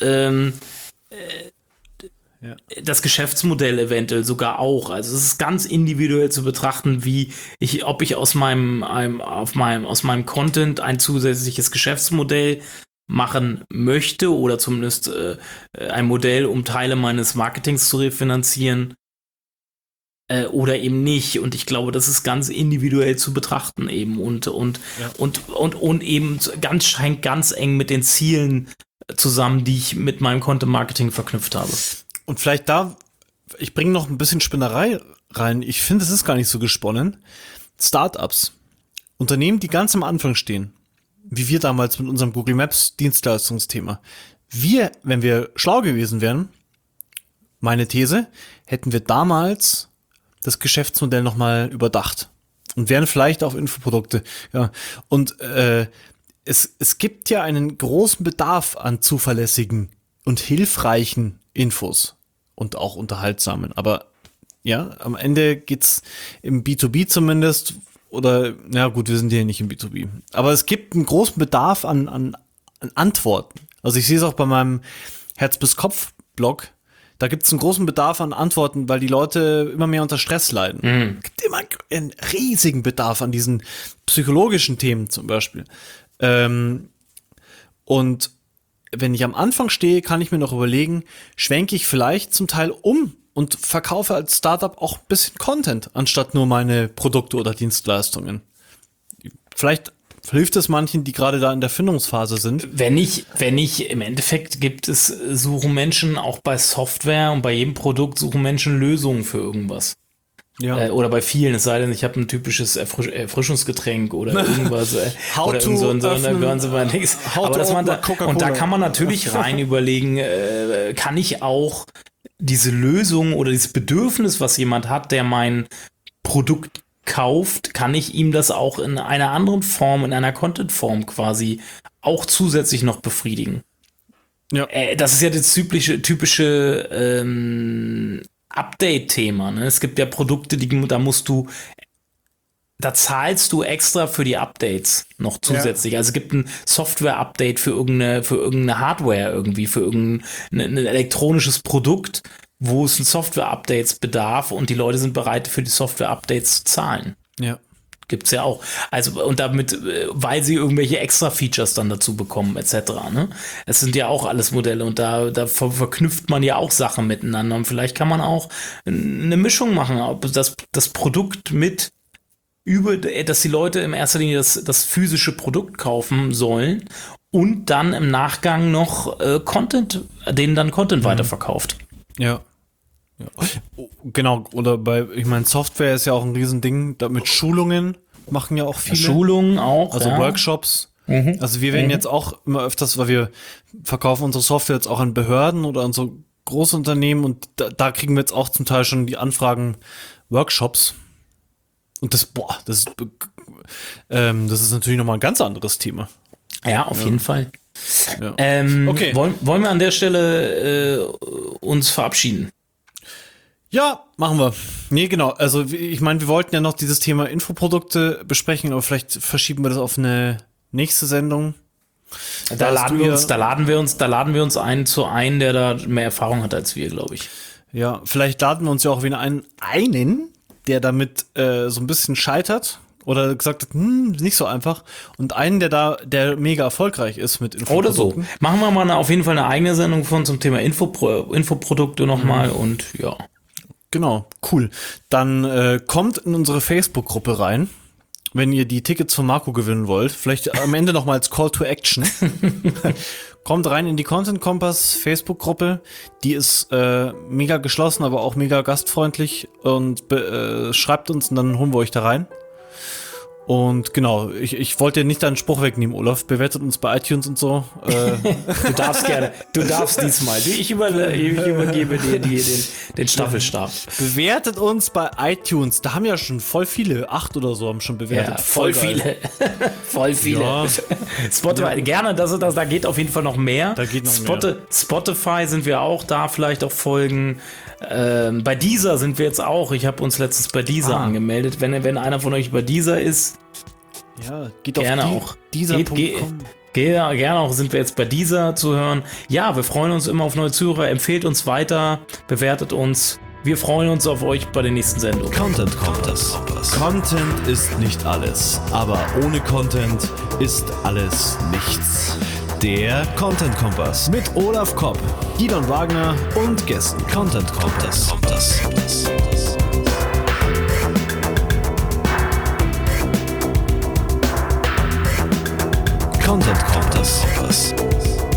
das Geschäftsmodell eventuell sogar auch. Also es ist ganz individuell zu betrachten, ob ich aus meinem Content ein zusätzliches Geschäftsmodell machen möchte oder zumindest ein Modell, um Teile meines Marketings zu refinanzieren oder eben nicht. Und ich glaube, das ist ganz individuell zu betrachten eben und eben hängt ganz eng mit den Zielen zusammen, die ich mit meinem Content Marketing verknüpft habe. Und vielleicht ich bringe noch ein bisschen Spinnerei rein. Ich finde, es ist gar nicht so gesponnen. Startups, Unternehmen, die ganz am Anfang stehen, wie wir damals mit unserem Google Maps Dienstleistungsthema. Wenn wir schlau gewesen wären, meine These, hätten wir damals das Geschäftsmodell nochmal überdacht und wären vielleicht auf Infoprodukte. Ja. Und es gibt ja einen großen Bedarf an zuverlässigen und hilfreichen Infos. Und auch unterhaltsamen. Aber ja, am Ende geht's im B2B zumindest, oder, ja gut, wir sind hier nicht im B2B. Aber es gibt einen großen Bedarf an Antworten. Also ich sehe es auch bei meinem Herz-bis-Kopf-Blog. Da gibt es einen großen Bedarf an Antworten, weil die Leute immer mehr unter Stress leiden. Es gibt immer einen riesigen Bedarf an diesen psychologischen Themen zum Beispiel. Und wenn ich am Anfang stehe, kann ich mir noch überlegen, schwenke ich vielleicht zum Teil um und verkaufe als Startup auch ein bisschen Content, anstatt nur meine Produkte oder Dienstleistungen. Vielleicht hilft es manchen, die gerade da in der Findungsphase sind. Wenn ich im Endeffekt suchen Menschen auch bei Software und bei jedem Produkt suchen Menschen Lösungen für irgendwas. Ja. Oder bei vielen, es sei denn, ich habe ein typisches Erfrischungsgetränk oder irgendwas. Oder hören Sie mal nichts. Aber und da kann man natürlich rein überlegen, kann ich auch diese Lösung oder dieses Bedürfnis, was jemand hat, der mein Produkt kauft, kann ich ihm das auch in einer anderen Form, in einer Content-Form quasi auch zusätzlich noch befriedigen. Ja. Das ist ja das typische Update-Thema. Ne? Es gibt ja Produkte, da musst du da zahlst du extra für die Updates noch zusätzlich. Also es gibt ein Software-Update für irgendeine Hardware irgendwie, für irgendein elektronisches Produkt, wo es ein Software-Updates bedarf und die Leute sind bereit, für die Software-Updates zu zahlen. Ja. Gibt's ja auch. Also, und damit, weil sie irgendwelche Extra-Features dann dazu bekommen, etc. Ne? Es sind ja auch alles Modelle und da verknüpft man ja auch Sachen miteinander. Und vielleicht kann man auch eine Mischung machen, ob das Produkt mit dass die Leute in erster Linie das physische Produkt kaufen sollen und dann im Nachgang noch denen dann Content weiterverkauft. Ja. Ja. Genau, oder ich meine, Software ist ja auch ein Riesending, damit Schulungen machen ja auch viele. Schulungen auch, also Workshops. Also wir werden jetzt auch immer öfters, weil wir verkaufen unsere Software jetzt auch an Behörden oder an so Großunternehmen und da kriegen wir jetzt auch zum Teil schon die Anfragen Workshops. Und das ist natürlich nochmal ein ganz anderes Thema. Ja, auf jeden Fall. Ja. Okay. Wollen wir an der Stelle uns verabschieden? Ja, machen wir. Nee, genau. Also ich meine, wir wollten ja noch dieses Thema Infoprodukte besprechen, aber vielleicht verschieben wir das auf eine nächste Sendung. Da laden wir uns ein zu einem, der da mehr Erfahrung hat als wir, glaube ich. Ja, vielleicht laden wir uns ja auch wieder einen, der damit so ein bisschen scheitert oder gesagt hat, nicht so einfach. Und einen, der mega erfolgreich ist mit Infoprodukten. Oder so. Machen wir mal auf jeden Fall eine eigene Sendung zum Thema Infoprodukte nochmal und ja. Genau, cool. Dann kommt in unsere Facebook-Gruppe rein, wenn ihr die Tickets von Marco gewinnen wollt. Vielleicht am Ende noch mal als Call to Action. Kommt rein in die Content Kompass Facebook-Gruppe. Die ist mega geschlossen, aber auch mega gastfreundlich. Und schreibt uns und dann holen wir euch da rein. Und genau, ich wollte dir nicht deinen Spruch wegnehmen, Olaf. Bewertet uns bei iTunes und so. Du darfst gerne. Du darfst diesmal. Ich übergebe dir den Staffelstab. Bewertet uns bei iTunes. Da haben ja schon voll viele. 8 oder so haben schon bewertet. Ja, voll viele. Voll viele. Ja. Spotify, gerne. Da geht auf jeden Fall noch mehr. Da geht noch mehr. Spotify sind wir auch da. Vielleicht auch folgen. Bei Deezer sind wir jetzt auch. Ich habe uns letztens bei Deezer angemeldet. Wenn einer von euch bei Deezer ist, ja, geht gerne auf auch. Deezer.com. Gerne auch, sind wir jetzt bei Deezer zu hören. Ja, wir freuen uns immer auf neue Zuhörer. Empfehlt uns weiter, bewertet uns. Wir freuen uns auf euch bei den nächsten Sendungen. Content Kompass. Content ist nicht alles, aber ohne Content ist alles nichts. Der Content Kompass mit Olaf Kopp, Gidon Wagner und Gästen. Content Kompass. Content Kompass.